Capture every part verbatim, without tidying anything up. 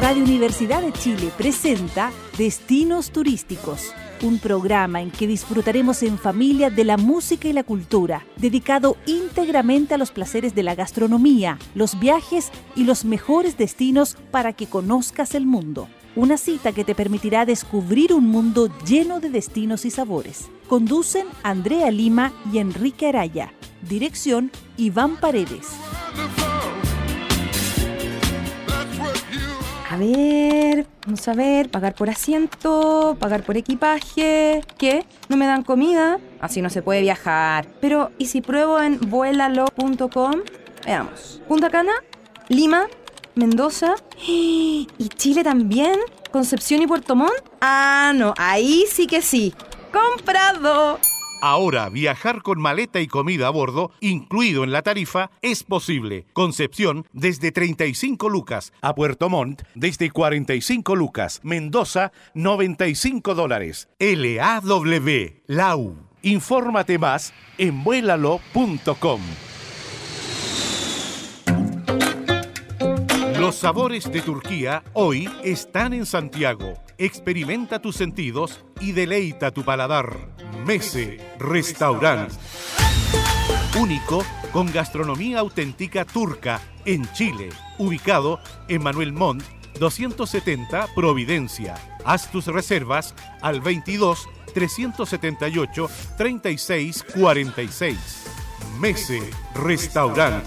Radio Universidad de Chile presenta Destinos Turísticos, un programa en que disfrutaremos en familia de la música y la cultura, dedicado íntegramente a los placeres de la gastronomía, los viajes y los mejores destinos para que conozcas el mundo. Una cita que te permitirá descubrir un mundo lleno de destinos y sabores. Conducen Andrea Lima y Enrique Araya. Dirección Iván Paredes. A ver, vamos a ver, pagar por asiento, pagar por equipaje. ¿Qué? ¿No me dan comida? Así no se puede viajar. Pero, ¿y si pruebo en vuelalo punto com? Veamos. Punta Cana, Lima, Mendoza y Chile también. ¿Concepción y Puerto Montt? Ah, no, ahí sí que sí. ¡Comprado! Ahora viajar con maleta y comida a bordo, incluido en la tarifa, es posible. Concepción desde treinta y cinco lucas, a Puerto Montt desde cuarenta y cinco lucas, Mendoza noventa y cinco dólares. L A W, L A U. Infórmate más en vuelalo punto com. Los sabores de Turquía hoy están en Santiago. Experimenta tus sentidos y deleita tu paladar. Mese Restaurant. Único con gastronomía auténtica turca en Chile. Ubicado en Manuel Montt, doscientos setenta Providencia. Haz tus reservas al veintidós, trescientos setenta y ocho, treinta y seis cuarenta y seis. Mese Restaurant.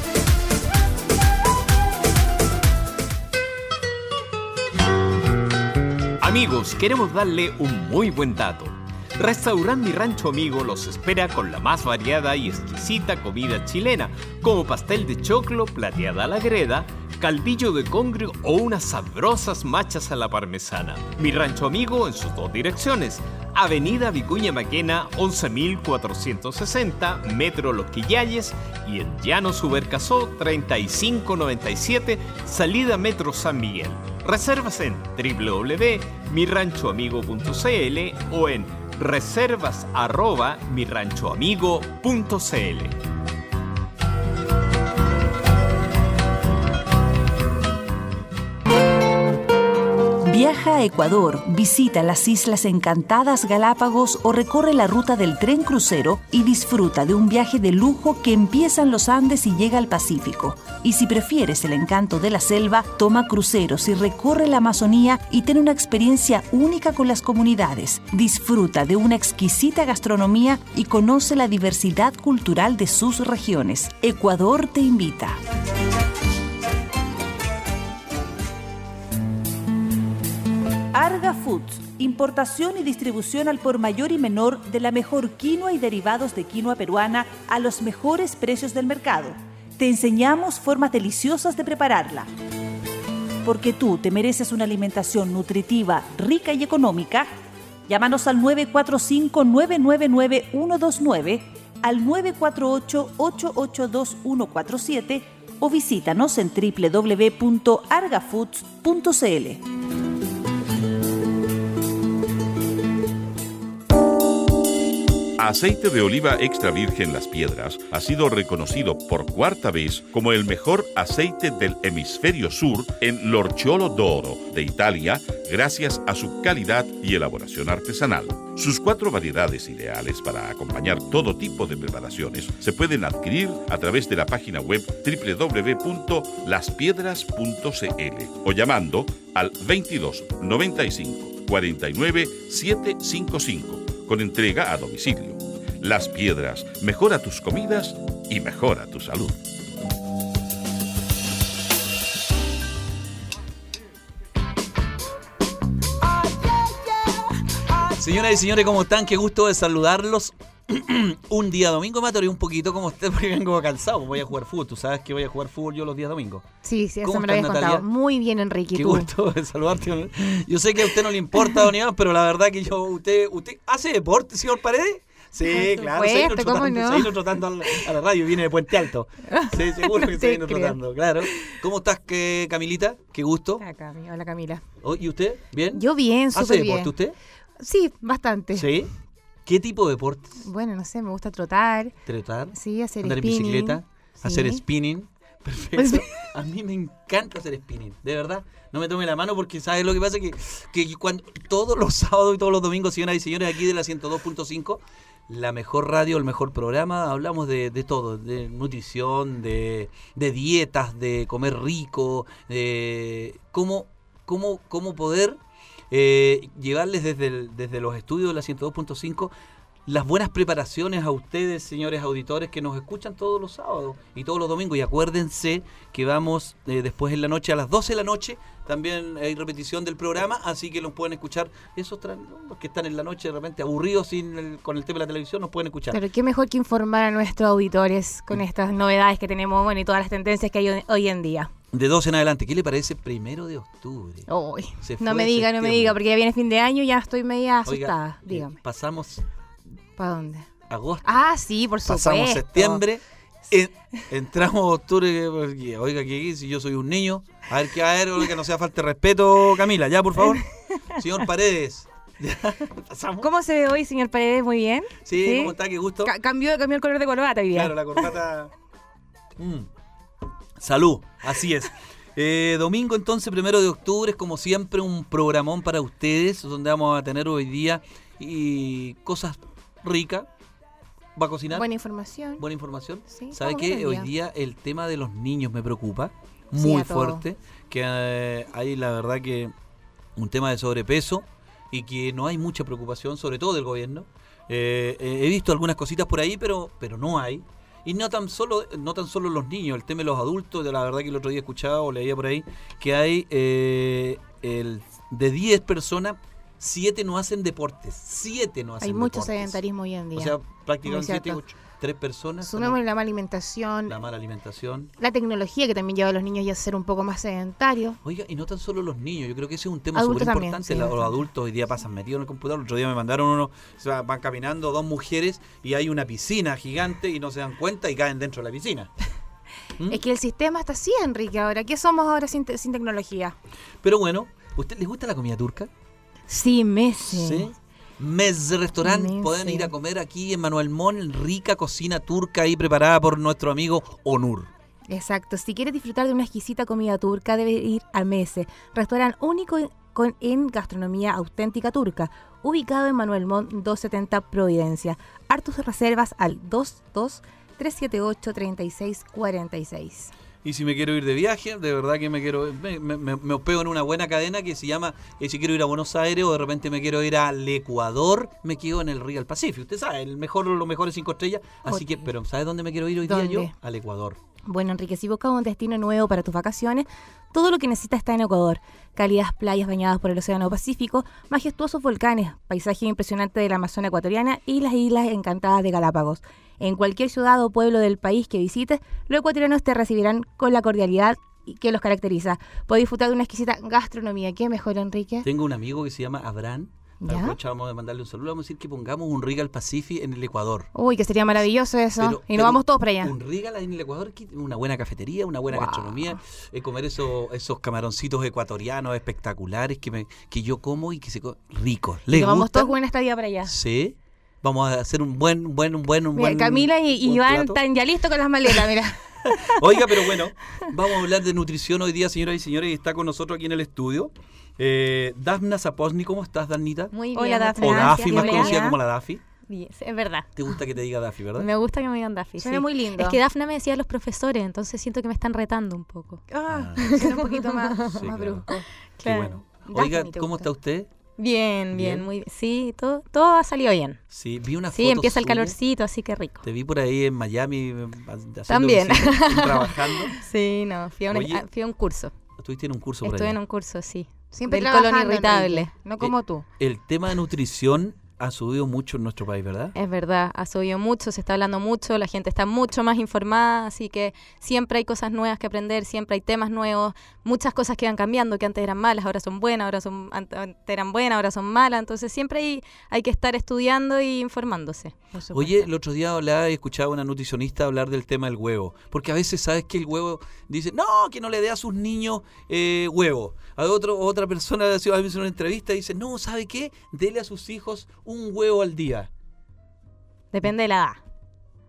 Amigos, queremos darle un muy buen dato. Restaurant Mi Rancho Amigo los espera con la más variada y exquisita comida chilena, como pastel de choclo, plateada a la greda, caldillo de congrio o unas sabrosas machas a la parmesana. Mi Rancho Amigo en sus dos direcciones: Avenida Vicuña Maquena once mil cuatrocientos sesenta, Metro Los Quillayes, y en Llano Subercasó treinta y cinco noventa y siete, salida Metro San Miguel. Reservas en doble u doble u doble u punto mi rancho amigo punto c l o en reservas arroba mi rancho amigo punto c l. Viaja a Ecuador, visita las Islas Encantadas Galápagos o recorre la ruta del tren crucero y disfruta de un viaje de lujo que empieza en los Andes y llega al Pacífico. Y si prefieres el encanto de la selva, toma cruceros y recorre la Amazonía y ten una experiencia única con las comunidades. Disfruta de una exquisita gastronomía y conoce la diversidad cultural de sus regiones. Ecuador te invita. Arga Foods, importación y distribución al por mayor y menor de la mejor quinoa y derivados de quinoa peruana a los mejores precios del mercado. Te enseñamos formas deliciosas de prepararla. Porque tú te mereces una alimentación nutritiva, rica y económica. Llámanos al nueve cuatro cinco, nueve nueve nueve, uno dos nueve, al nueve cuatro ocho, ocho ocho dos, uno cuatro siete o visítanos en doble u doble u doble u punto arga foods punto c l. Aceite de oliva extra virgen Las Piedras ha sido reconocido por cuarta vez como el mejor aceite del hemisferio sur en l'Orciolo d'Oro de Italia, gracias a su calidad y elaboración artesanal. Sus cuatro variedades ideales para acompañar todo tipo de preparaciones se pueden adquirir a través de la página web doble u doble u doble u punto las piedras punto c l o llamando al veintidós, noventa y cinco, cuarenta y nueve, setecientos cincuenta y cinco con entrega a domicilio. Las Piedras, mejora tus comidas y mejora tu salud. Señoras y señores, ¿cómo están? Qué gusto de saludarlos. Un día domingo me atoré un poquito como usted porque vengo cansado. Voy a jugar fútbol. Tú sabes que voy a jugar fútbol yo los días domingos. Sí, sí, eso ¿Cómo me lo habías estás, contado. Natalia? Muy bien, Enrique. Qué ¿tú? gusto de saludarte. Yo sé que a usted no le importa, don Iván, pero la verdad que yo, usted, usted hace deporte, señor Paredes. Sí, Por claro, se supuesto, vino ¿cómo trotando, no? se vino trotando a la, a la radio, viene de Puente Alto. Sí, seguro que No se te vino creo. trotando, claro. ¿Cómo estás, que, Camilita? Qué gusto. Hola, Cami. Hola, Camila. Oh, ¿y usted? ¿Bien? Yo bien, ¿Hace súper deporte bien. usted? Sí, bastante. Sí. ¿Qué tipo de deportes? Bueno, no sé, me gusta trotar. ¿Trotar? Sí, hacer ¿Andar en spinning. bicicleta? ¿Hacer Sí. spinning? Perfecto. A mí me encanta hacer spinning, de verdad. No me tome la mano porque sabes lo que pasa que, que cuando todos los sábados y todos los domingos, señoras y señores, aquí de la ciento dos punto cinco, la mejor radio, el mejor programa, hablamos de, de todo, de nutrición, de, de dietas, de comer rico, de cómo, cómo, cómo poder eh, llevarles desde, el, desde los estudios de la ciento dos punto cinco las buenas preparaciones a ustedes, señores auditores, que nos escuchan todos los sábados y todos los domingos. Y acuérdense que vamos eh, después en la noche, a las doce de la noche, también hay repetición del programa, así que los pueden escuchar. Esos tra- los que están en la noche de repente aburridos sin el, con el tema de la televisión, nos pueden escuchar. Pero qué mejor que informar a nuestros auditores con estas novedades que tenemos, bueno, y todas las tendencias que hay hoy, hoy en día. De doce en adelante, ¿qué le parece primero de octubre? Uy, Se no fue me diga, no me septiembre. diga, porque ya viene fin de año y ya estoy media Oiga, asustada. eh, Dígame. pasamos ¿Para dónde? agosto, Ah, sí, por supuesto. pasamos septiembre, en- entramos octubre, porque, oiga, que si yo soy un niño, a ver qué va a haber, oiga, no sea falta de respeto, Camila, ya, por favor. Señor Paredes, ya, pasamos. ¿Cómo se ve hoy, señor Paredes? Muy bien. Sí, ¿cómo está? Qué gusto. Ca- cambió, cambió el color de corbata hoy día. Claro, la corbata. Mm. Salud, así es. Eh, domingo entonces, primero de octubre, es como siempre un programón para ustedes, donde vamos a tener hoy día y cosas ricas. ¿Va a cocinar? Buena información. Buena información. Sí, ¿Sabe vamos qué? bien, Hoy ya. día el tema de los niños me preocupa Sí, muy a todo. fuerte, que eh, hay la verdad que un tema de sobrepeso y que no hay mucha preocupación, sobre todo del gobierno. Eh, eh, he visto algunas cositas por ahí, pero pero no hay. Y no tan solo no tan solo los niños, el tema de los adultos, de la verdad que el otro día escuchaba o leía por ahí que hay eh, el de diez personas, siete no hacen deportes, siete no hacen Hay mucho deportes. sedentarismo hoy en día. O sea, prácticamente Muy siete, cierto. ocho, tres personas. Sumemos ¿no? la mala alimentación, La mala alimentación. la tecnología que también lleva a los niños ya a ser un poco más sedentarios. Oiga, y no tan solo los niños, yo creo que ese es un tema Adultos súper también, importante. sí, La- los bastante. adultos hoy día pasan metidos en el computador. El otro día me mandaron uno, o sea, van caminando dos mujeres y hay una piscina gigante y no se dan cuenta y caen dentro de la piscina. ¿Mm? Es que el sistema está así, Enrique, ahora. ¿Qué somos ahora sin, te- sin tecnología? Pero bueno, ¿usted les gusta la comida turca? Sí, meses. Mes Restaurant, Mes, pueden sí. ir a comer aquí en Manuel Mon, rica cocina turca ahí preparada por nuestro amigo Onur. Exacto. Si quieres disfrutar de una exquisita comida turca, debe ir a Mese, restaurante único en, con, en gastronomía auténtica turca, ubicado en Manuel Montt doscientos setenta Providencia. Hartus reservas al dos dos tres siete ocho tres seis cuatro seis. Y si me quiero ir de viaje, de verdad que me quiero me, me, me- me hospeo en una buena cadena que se llama, eh, si quiero ir a Buenos Aires o de repente me quiero ir al Ecuador, me quedo en el Real Pacific. Usted sabe, el mejor, los mejores cinco estrellas. Así que, pero ¿sabe dónde me quiero ir hoy día ¿Dónde? yo? Al Ecuador. Bueno, Enrique, si buscas un destino nuevo para tus vacaciones, todo lo que necesitas está en Ecuador. Cálidas playas bañadas por el Océano Pacífico, majestuosos volcanes, paisaje impresionante de la Amazonia ecuatoriana y las islas encantadas de Galápagos. En cualquier ciudad o pueblo del país que visites, los ecuatorianos te recibirán con la cordialidad que los caracteriza. Puedes disfrutar de una exquisita gastronomía. ¿Qué mejor, Enrique? Tengo un amigo que se llama Abraham. ¿Ya? Aprovechamos de mandarle un saludo. Vamos a decir que pongamos un Regal Pacific en el Ecuador. Uy, que sería maravilloso eso. Pero- y nos pero vamos todos para allá. Un Regal en el Ecuador, que una buena cafetería, una buena Wow. gastronomía, eh, comer esos, esos camaroncitos ecuatorianos espectaculares que me, que yo como y que se co- ricos. Y ¿Les nos vamos gusta? todos con una estadía para allá. Sí. Vamos a hacer un buen, un buen, un buen, un Mira, buen. Camila y buen Iván plato. están ya listos con las maletas, mira. Oiga, pero bueno, vamos a hablar de nutrición hoy día, señoras y señores, y está con nosotros aquí en el estudio eh, Dafna Zaposny. ¿Cómo estás, Danita? Muy bien. Hola, Dafne. O muchas Dafi, más gracias. conocida como la Dafi. Bien, es verdad. ¿Te gusta que te diga Dafi, verdad? Me gusta que me digan Daffy. Suena sí. muy lindo. Es que Dafna me decía los profesores, entonces siento que me están retando un poco. Ah, Ah. suena un poquito más, Sí, más claro. brusco. Qué Claro. bueno. Daphne, Oiga, ¿te ¿cómo gusta? está usted? Bien, bien, Bien. muy Sí, todo, todo ha salido bien. Sí, vi una Sí, foto empieza el suya. calorcito, así que rico. Te vi por ahí en Miami eh, haciendo También. visitas, trabajando. Sí, no, fui a, una- Oye, a- fui a un curso. Estuviste en un curso por Estuve allá. en un curso, sí. Siempre Del colon trabajando, irritable. Enrique, no como Eh, tú. El tema de nutrición ha subido mucho en nuestro país, ¿verdad? Es verdad, ha subido mucho, se está hablando mucho, la gente está mucho más informada, así que siempre hay cosas nuevas que aprender, siempre hay temas nuevos, muchas cosas que van cambiando, que antes eran malas, ahora son buenas, ahora son an- antes eran buenas, ahora son malas, entonces siempre hay, hay que estar estudiando y informándose. Por supuesto. Oye, el otro día hablaba y escuchaba a una nutricionista hablar del tema del huevo. Porque a veces sabes que el huevo dice, no, que no le dé a sus niños eh, huevo. A otro, otra persona a veces en una entrevista dice, no, ¿sabe qué? Dele a sus hijos un huevo al día. Depende de la edad.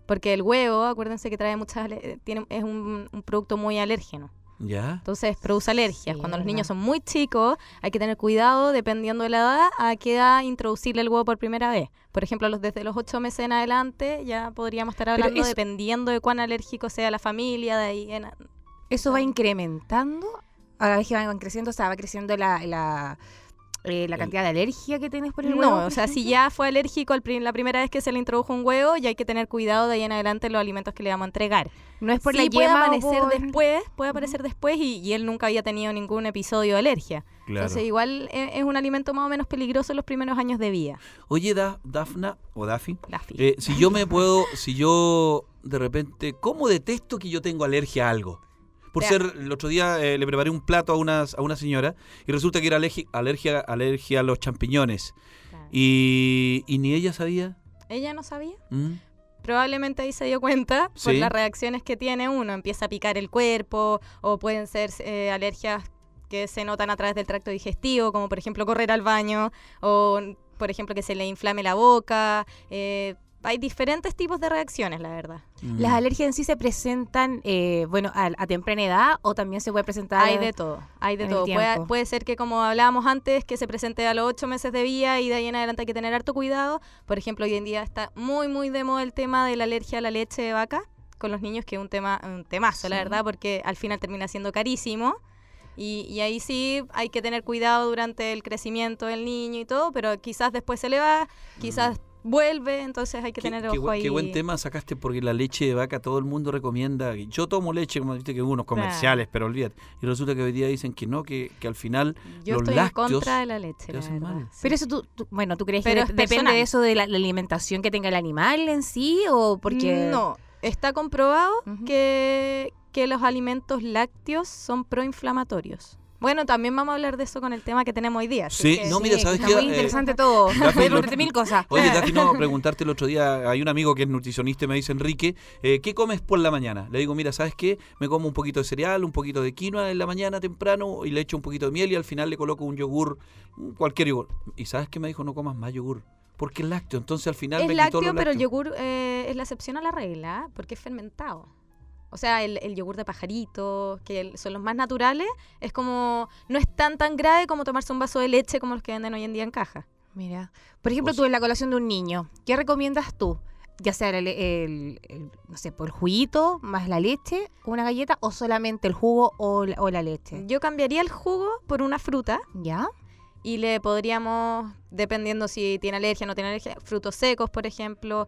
porque el huevo, acuérdense que trae muchas, ale- tiene, es un, un producto muy alérgeno. ¿Ya? Entonces produce alergias. Sí, Cuando los verdad. niños son muy chicos, hay que tener cuidado, dependiendo de la edad, a qué edad introducirle el huevo por primera vez. Por ejemplo, los desde los ocho meses en adelante ya podríamos estar hablando eso- dependiendo de cuán alérgico sea la familia, de ahí en... ¿Eso va incrementando a la vez que van creciendo? O sea, va creciendo la, la, eh, la cantidad de alergia que tienes por el huevo. No, por o sea, si ejemplo? ya fue alérgico al prim- la primera vez que se le introdujo un huevo, ya hay que tener cuidado de ahí en adelante los alimentos que le vamos a entregar. No es por Sí, la puede yema o aparecer por- después, puede aparecer después y, y él nunca había tenido ningún episodio de alergia. Claro. Entonces igual es, es un alimento más o menos peligroso en los primeros años de vida. Oye, Da- Dafna o Dafi, Dafi. eh, si yo me puedo, si yo de repente, ¿cómo detesto que yo tengo alergia a algo? Por Ya. ser, el otro día eh, le preparé un plato a una, a una señora y resulta que era alergi- alergia, alergia a los champiñones. Claro. Y, y ni ella sabía. Ella no sabía. ¿Mm? Probablemente ahí se dio cuenta por Sí. las reacciones que tiene uno. Empieza a picar el cuerpo o pueden ser eh, alergias que se notan a través del tracto digestivo, como por ejemplo correr al baño o por ejemplo que se le inflame la boca. Eh, hay diferentes tipos de reacciones, la verdad. Mm. ¿Las alergias en sí se presentan, eh, bueno, a, a temprana edad o también se puede presentar? Hay de todo, hay de en el todo. Puede, tiempo. puede ser que, como hablábamos antes, que se presente a los ocho meses de vida y de ahí en adelante hay que tener harto cuidado. Por ejemplo, hoy en día está muy, muy de moda el tema de la alergia a la leche de vaca con los niños, que es un tema un temazo, la Sí. verdad, porque al final termina siendo carísimo. Y, y ahí sí hay que tener cuidado durante el crecimiento del niño y todo, pero quizás después se le va, quizás vuelve, entonces hay que Qué, tener qué ojo bu- ahí. qué buen tema sacaste, porque la leche de vaca todo el mundo recomienda. Yo tomo leche, como viste que hubo unos comerciales, pero olvídate. Y resulta que hoy día dicen que no, que, que al final Yo los estoy lácteos en contra de la leche, te la hacen verdad. mal. Sí. Pero eso tú, tú- bueno, ¿tú crees Pero que es de- depende personal. de eso de la, la alimentación que tenga el animal en sí o porque...? No, está comprobado Ujú. que, que los alimentos lácteos son proinflamatorios. Bueno, también vamos a hablar de eso con el tema que tenemos hoy día. así Sí, que- no, mira, Sí, ¿sabes está qué? muy Eh, interesante todo. Dafi, Voy a lo- preguntarte mil cosas. Oye, Dafi, no, preguntarte el otro día, hay un amigo que es nutricionista y me dice, Enrique, eh, ¿qué comes por la mañana? Le digo, mira, ¿sabes qué? Me como un poquito de cereal, un poquito de quinoa en la mañana temprano y le echo un poquito de miel y al final le coloco un yogur, cualquier yogur. ¿Y sabes qué me dijo? No comas más yogur, porque es lácteo, entonces al final Es me quitó lácteo, lo pero el lácteo. yogur eh, es la excepción a la regla, ¿eh? Porque es fermentado. O sea, el, el yogur de pajarito, que el- son los más naturales, es como, no es tan tan grave como tomarse un vaso de leche como los que venden hoy en día en caja. Mira, por ejemplo, O tú en la colación de un niño, ¿qué recomiendas tú? Ya sea el, el- el- no sé, por el juguito más la leche, una galleta o solamente el jugo o la, o la leche. Yo cambiaría el jugo por una fruta ¿Ya? y le podríamos, dependiendo si tiene alergia o no tiene alergia, frutos secos, por ejemplo,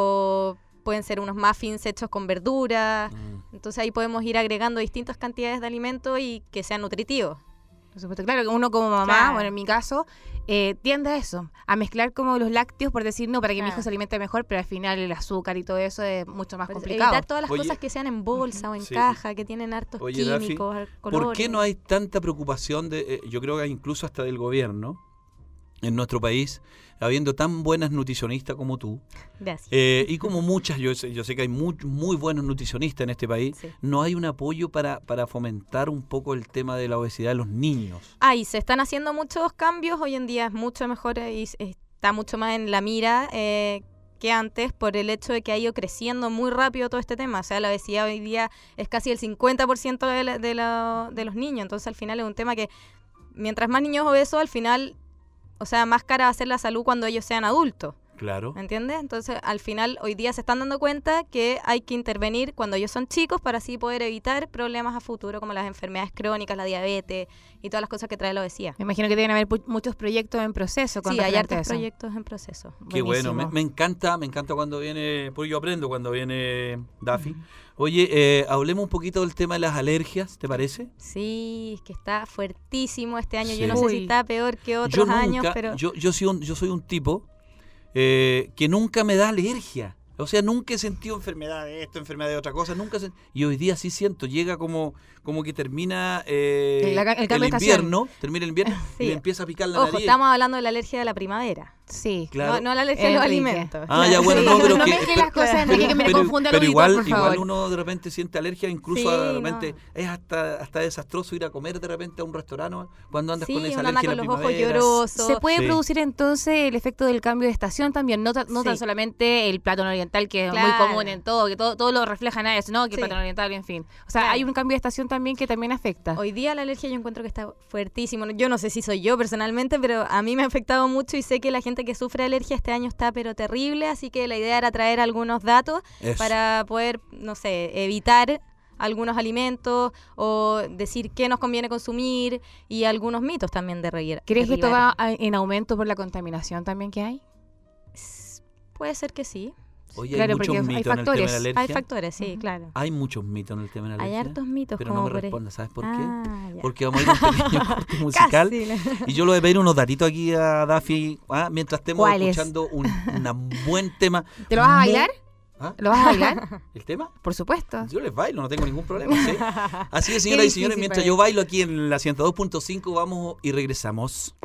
o pueden ser unos muffins hechos con verduras. Mm. Entonces ahí podemos ir agregando distintas cantidades de alimentos y que sean nutritivos. Por supuesto, claro, que uno como mamá, Claro. bueno, en mi caso, eh, tiende a eso, a mezclar como los lácteos por decir, no, para que mi Claro. hijo se alimente mejor, pero al final el azúcar y todo eso es mucho más Pues complicado. evitar todas las Oye. cosas que sean en bolsa o en Sí. caja, que tienen hartos Oye, Dafi, químicos, ¿por colores. qué no hay tanta preocupación de, eh, yo creo que incluso hasta del gobierno en nuestro país, habiendo tan buenas nutricionistas como tú, Gracias. eh, y como muchas, yo sé, yo sé que hay muy, muy buenos nutricionistas en este país, Sí. no hay un apoyo para, para fomentar un poco el tema de la obesidad de los niños. Ah, y se están haciendo muchos cambios. Hoy en día es mucho mejor eh, y s- está mucho más en la mira eh, que antes por el hecho de que ha ido creciendo muy rápido todo este tema. O sea, la obesidad hoy día es casi el cincuenta por ciento de, la- de, la- de los niños. Entonces, al final es un tema que mientras más niños obesos, al final, o sea, más cara va a ser la salud cuando ellos sean adultos. Claro. ¿Me entiendes? Entonces, al final, hoy día se están dando cuenta que hay que intervenir cuando ellos son chicos para así poder evitar problemas a futuro como las enfermedades crónicas, la diabetes y todas las cosas que trae la obesidad. Me imagino que deben haber pu- muchos proyectos en proceso con Sí, hay referente a hartos eso. proyectos en proceso. Qué bueno, me, Buenísimo. me encanta, me encanta cuando viene, porque yo aprendo cuando viene Dafi. Oye, eh, hablemos un poquito del tema de las alergias, ¿te parece? Sí, es que está fuertísimo este año. Sí. Yo no sé si Uy. está peor que Yo otros nunca, años, pero yo, yo, soy un, yo soy un tipo eh, que nunca me da alergia. O sea, nunca he sentido enfermedad de esto, enfermedad de otra cosa, nunca sen- y hoy día sí siento, llega como, como que termina eh, El- el el, cambio de estación. invierno, termina el invierno y Sí. me empieza a picar la ojo, nariz. estamos hablando de la alergia de la primavera. Sí. Claro. No, no la alergia a los Enrique. alimentos. Ah, ya, bueno, Sí, no, pero no que, mezcle pero- las cosas, Enrique, que me pero- confunde al pero auditor, igual, por igual favor. uno de repente siente alergia, incluso Sí, de repente no. es hasta, hasta desastroso ir a comer de repente a un restaurante cuando andas Sí, con esa uno anda alergia con en los la ojos primavera. llorosos. Se puede Sí. producir entonces el efecto del cambio de estación también, no, ta- no tan Sí. solamente el plato no, oriental, que Claro. es muy común en todo, que todo, todo lo reflejan a eso, ¿no? Que Sí. patrón oriental, en fin. O sea, Claro. hay un cambio de estación también que también afecta. Hoy día la alergia yo encuentro que está fuertísimo. Yo no sé si soy yo personalmente, pero a mí me ha afectado mucho y sé que la gente que sufre alergia este año está pero terrible, así que la idea era traer algunos datos Eso. para poder, no sé, evitar algunos alimentos o decir qué nos conviene consumir y algunos mitos también de reír. ¿Crees que esto va a- en aumento por la contaminación también que hay? Puede ser que sí. Oye, Claro, hay muchos porque hay mitos en el tema de factores, la alergia. Hay factores, sí, Ujú. claro. Hay muchos mitos en el tema de la Hay alergia. hartos mitos Pero como no me por- respondas, ¿sabes por qué? Ah, ya. Porque vamos a ir a un pequeño corte musical. Casi, ¿no? Y yo le voy a pedir unos datitos aquí a Daffy, ¿ah? Mientras estemos ¿Cuáles? escuchando un una buen tema. ¿Te lo vas a Muy- bailar? ¿Ah? ¿Lo vas a bailar? ¿El tema? Por supuesto. Yo les bailo, no tengo ningún problema. ¿sí? Así es, señoras y difícil señores, mientras para yo él. bailo aquí en la ciento dos punto cinco, vamos y regresamos.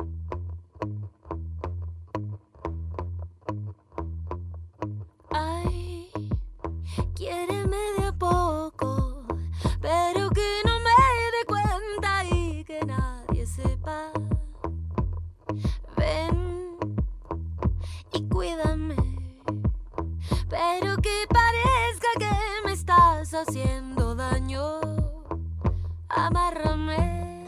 Ay, quiéreme de a poco, pero que no me dé cuenta y que nadie sepa. Ven y cuídame, pero que parezca que me estás haciendo daño. Amárrame.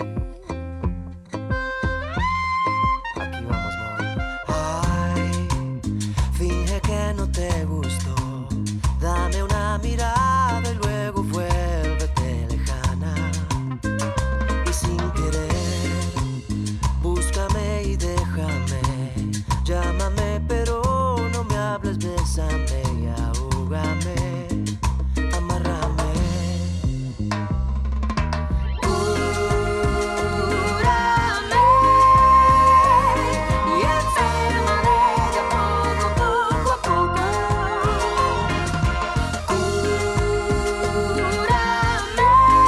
Aquí vamos, amor. Ay, finge que no te gustó. Dame una mirada y luego vuélvete lejana. Y sin querer, búscame y déjame. Llámame, pero no me hables, bésame y ahógame. Amárrame. Cúrame y enférmame de a poco, poco a poco. Cúrame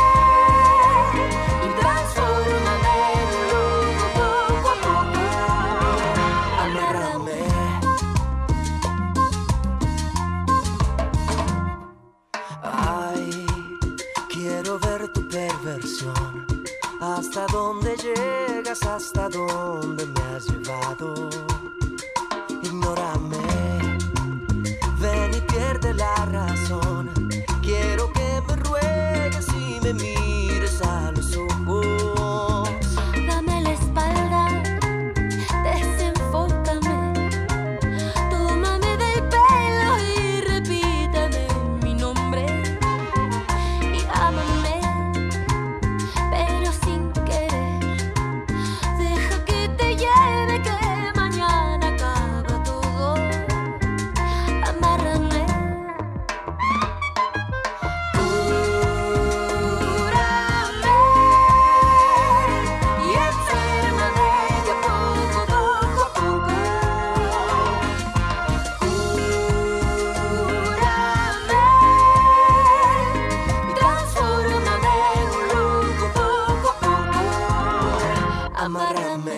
y transfórmame en un loco poco a poco. Amárrame. Ay, quiero ver tu perversión. Hasta dónde llegas, hasta dónde me has llevado. Ignórame, ven y pierde la razón. Quiero que me ruegues y me mires a los ojos. Dame la espalda, desenfócame, tómame del pelo y repítame mi nombre. Y ámame, pero sin querer. Deja que te lleve, que mañana acaba todo. Amárrame. Cúrame y enférmame de a poco, poco a poco. Cúrame y transfórmame en un loco poco a poco. Amárrame.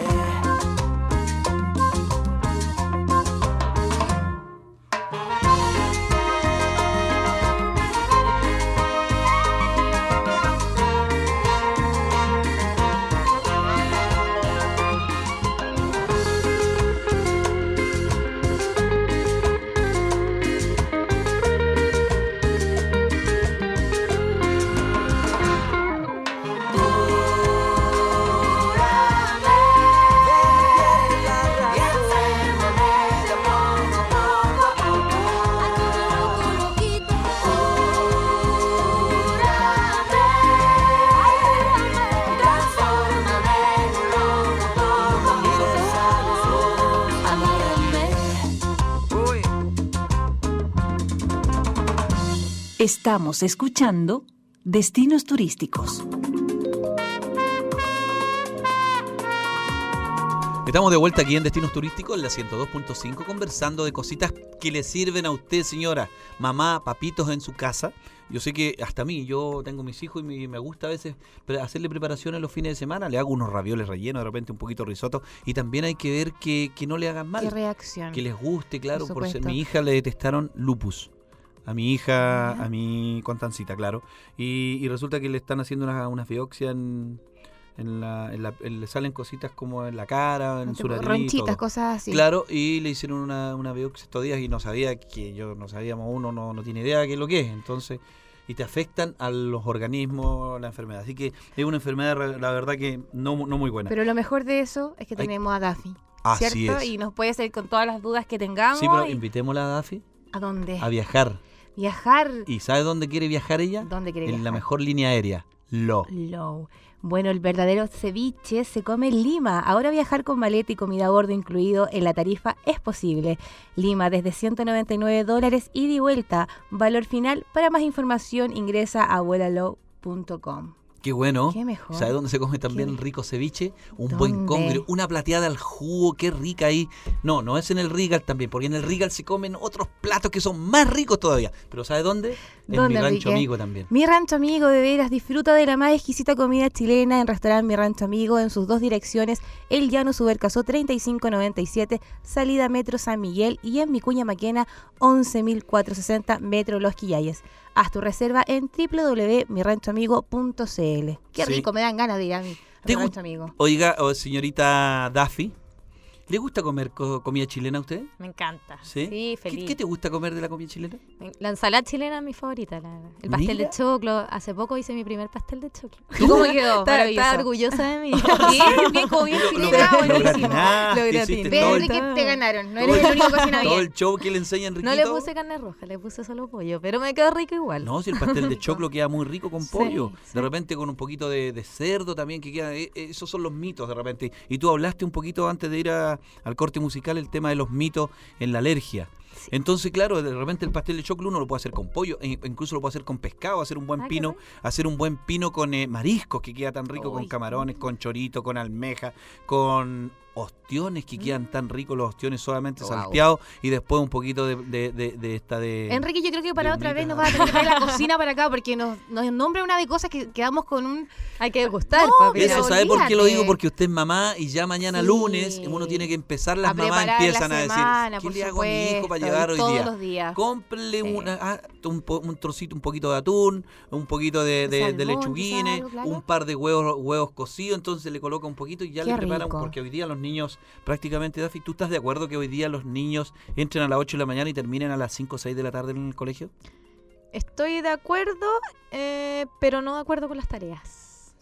Estamos escuchando Destinos Turísticos. Estamos de vuelta aquí en Destinos Turísticos, en la ciento dos punto cinco, conversando de cositas que le sirven a usted, señora, mamá, papitos en su casa. Yo sé que hasta a mí, yo tengo mis hijos y me, me gusta a veces pre- hacerle preparaciones los fines de semana. Le hago unos ravioles rellenos, de repente un poquito risotto. Y también hay que ver que, que no le hagan mal. ¿Qué reacción? Que les guste, claro. Por Por ser, supuesto. mi hija le detectaron lupus. A mi hija, a mi Constancita, claro. Y, y resulta que le están haciendo una, unas biopsias en, En la, en la, en- le salen cositas como en la cara, en su Tipo, nariz. ronchitas, todo. cosas así. Claro, y le hicieron una, una biopsia estos días y no sabía que yo no sabíamos, uno no, no tiene idea de qué es lo que es. Entonces, y te afectan a los organismos la enfermedad. Así que es una enfermedad, la verdad, que no, no muy buena. Pero lo mejor de eso es que Ay. tenemos a Daffy. Así ¿Cierto? es. Y nos puede hacer con todas las dudas que tengamos. Sí, pero y- invitémosla a Daffy ¿A dónde? a viajar. Viajar. ¿Y sabe dónde quiere viajar ella? ¿Dónde quiere En viajar? la mejor línea aérea, Lo. Low. Bueno, el verdadero ceviche se come en Lima. Ahora viajar con maleta y comida a bordo incluido en la tarifa es posible. Lima desde ciento noventa y nueve dólares ida y vuelta. Valor final. Para más información ingresa a vuelalo punto com. Qué bueno. Qué mejor. ¿Sabe dónde se come también Qué- rico ceviche? Un ¿Dónde? buen congrio, una plateada al jugo, qué rica ahí. No, no es en el Regal también, porque en el Regal se comen otros platos que son más ricos todavía. Pero ¿sabe dónde? En ¿Dónde, mi rancho Enrique? amigo también. Mi Rancho Amigo, de veras, disfruta de la más exquisita comida chilena en restaurante Mi Rancho Amigo en sus dos direcciones, El Llano Subercasó treinta y cinco noventa y siete, salida Metro San Miguel, y en Vicuña Maquena once mil cuatrocientos sesenta, Metro Los Quillayes. Haz tu reserva en doble u doble u doble u punto mi rancho amigo punto c l. Qué Sí. rico, me dan ganas de ir a mi, a mi ¿Te gust- Rancho Amigo. Oiga, oh, señorita Daffy, ¿le gusta comer co- comida chilena a usted? Me encanta. ¿Sí? Sí, ¿Qué, feliz. qué te gusta comer de la comida chilena? La ensalada chilena es mi favorita. la- el pastel Mira. de choclo. Hace poco hice mi primer pastel de choclo. ¿Y cómo quedó? Está, Maravilloso. está orgullosa de mí. Bien, bien, como bien Lo- chilena, lo buenísimo. gratinaste, Lo hiciste gratiné. Ve, todo el- Enrique, te ganaron. No todo eres el único que cocina todo bien. el show que le enseña Enriquito. No le puse carne roja, le puse solo pollo, pero me quedó rico igual. No, si el pastel de choclo queda muy rico con Sí, pollo. sí. De repente con un poquito de, de cerdo también que queda. eh, eh, Esos son los mitos de repente. Y tú hablaste un poquito antes de ir a- al corte musical el tema de los mitos en la alergia. Entonces, claro, de repente el pastel de choclo uno lo puede hacer con pollo, e incluso lo puede hacer con pescado, hacer un buen Ah, qué pino, rico. hacer un buen pino con eh, mariscos que queda tan rico, con Uy. camarones, con chorito, con almeja, con ostiones que quedan Mm. tan ricos, los ostiones solamente Wow. salteados, y después un poquito de, de- de- de esta de... Enrique, yo creo que para de otra vez humita. nos va a tener que traer la cocina para acá porque nos, nos nombra una de cosas que quedamos con un... Hay que degustar, No, papi. pero Eso, ¿sabe por qué lo olvídate. digo? Porque usted es mamá y ya mañana Sí. lunes uno tiene que empezar, las A mamás preparar empiezan la a semana, decir, ¿qué por le hago a mi hijo para supuesto, llegar y hoy todos día? los días. Cómprele Sí. una, ah, un, po- un trocito, un poquito de atún, un poquito de, de, de Salmón, lechuguines, quizá, algo, claro. un par de huevos huevos cocidos, entonces le coloca un poquito y ya Qué le preparan, rico. porque hoy día los niños prácticamente, Daffy, ¿tú estás de acuerdo que hoy día los niños entren a las ocho de la mañana y terminen a las cinco o seis de la tarde en el colegio? Estoy de acuerdo, eh, pero no de acuerdo con las tareas.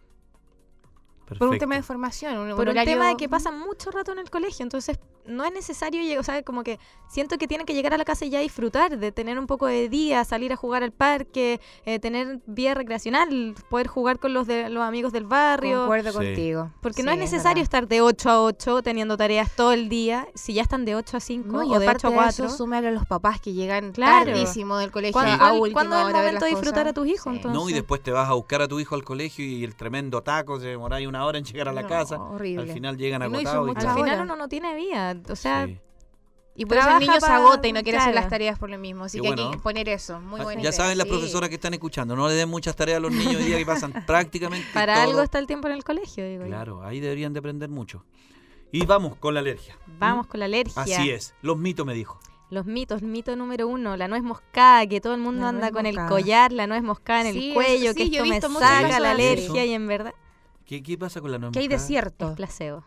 Perfecto. Por un tema de formación. Un, Por un horario- tema de que pasan mucho rato en el colegio, entonces no es necesario llegar, o sea, como que siento que tienen que llegar a la casa y ya disfrutar, de tener un poco de día, salir a jugar al parque, eh, tener vía recreacional, poder jugar con los de los amigos del barrio. Concuerdo Sí. contigo. Porque Sí, no es necesario verdad. estar de ocho a ocho teniendo tareas todo el día, si ya están de ocho a cinco No, y o de aparte ocho a de cuatro. eso, súmale a los papás que llegan Claro. tardísimo del colegio ¿Cuándo- a cuál- última cuándo es el hora a ver momento de las disfrutar cosas? a tus hijos, Sí. entonces? No, y después te vas a buscar a tu hijo al colegio y el tremendo taco, se demoráis una hora en llegar a la No, casa. horrible. Al final llegan Y no hizo agotados. y mucha todo. Al final hora. uno no tiene vía, o sea, Sí. Y por eso el Trabaja niño se pa- agota y no quiere hacer claro. las tareas por lo mismo. Así Qué que hay bueno. que poner eso. Muy Ah, buena ya idea, saben las sí. profesoras que están escuchando, no le den muchas tareas a los niños hoy día que pasan prácticamente para todo. algo está el tiempo en el colegio, digo yo. Claro, ahí deberían de aprender mucho. Y vamos con la alergia. Vamos con la alergia. Así es, los mitos me dijo. Los mitos, mito número uno, la nuez moscada, que todo el mundo La anda nuez con el moscada. collar, la nuez moscada en Sí, el es- cuello, sí, que yo he esto me visto muchos saca casos la así. alergia y en verdad ¿Qué, qué pasa con la nuez Que hay de moscada? cierto. es placebo.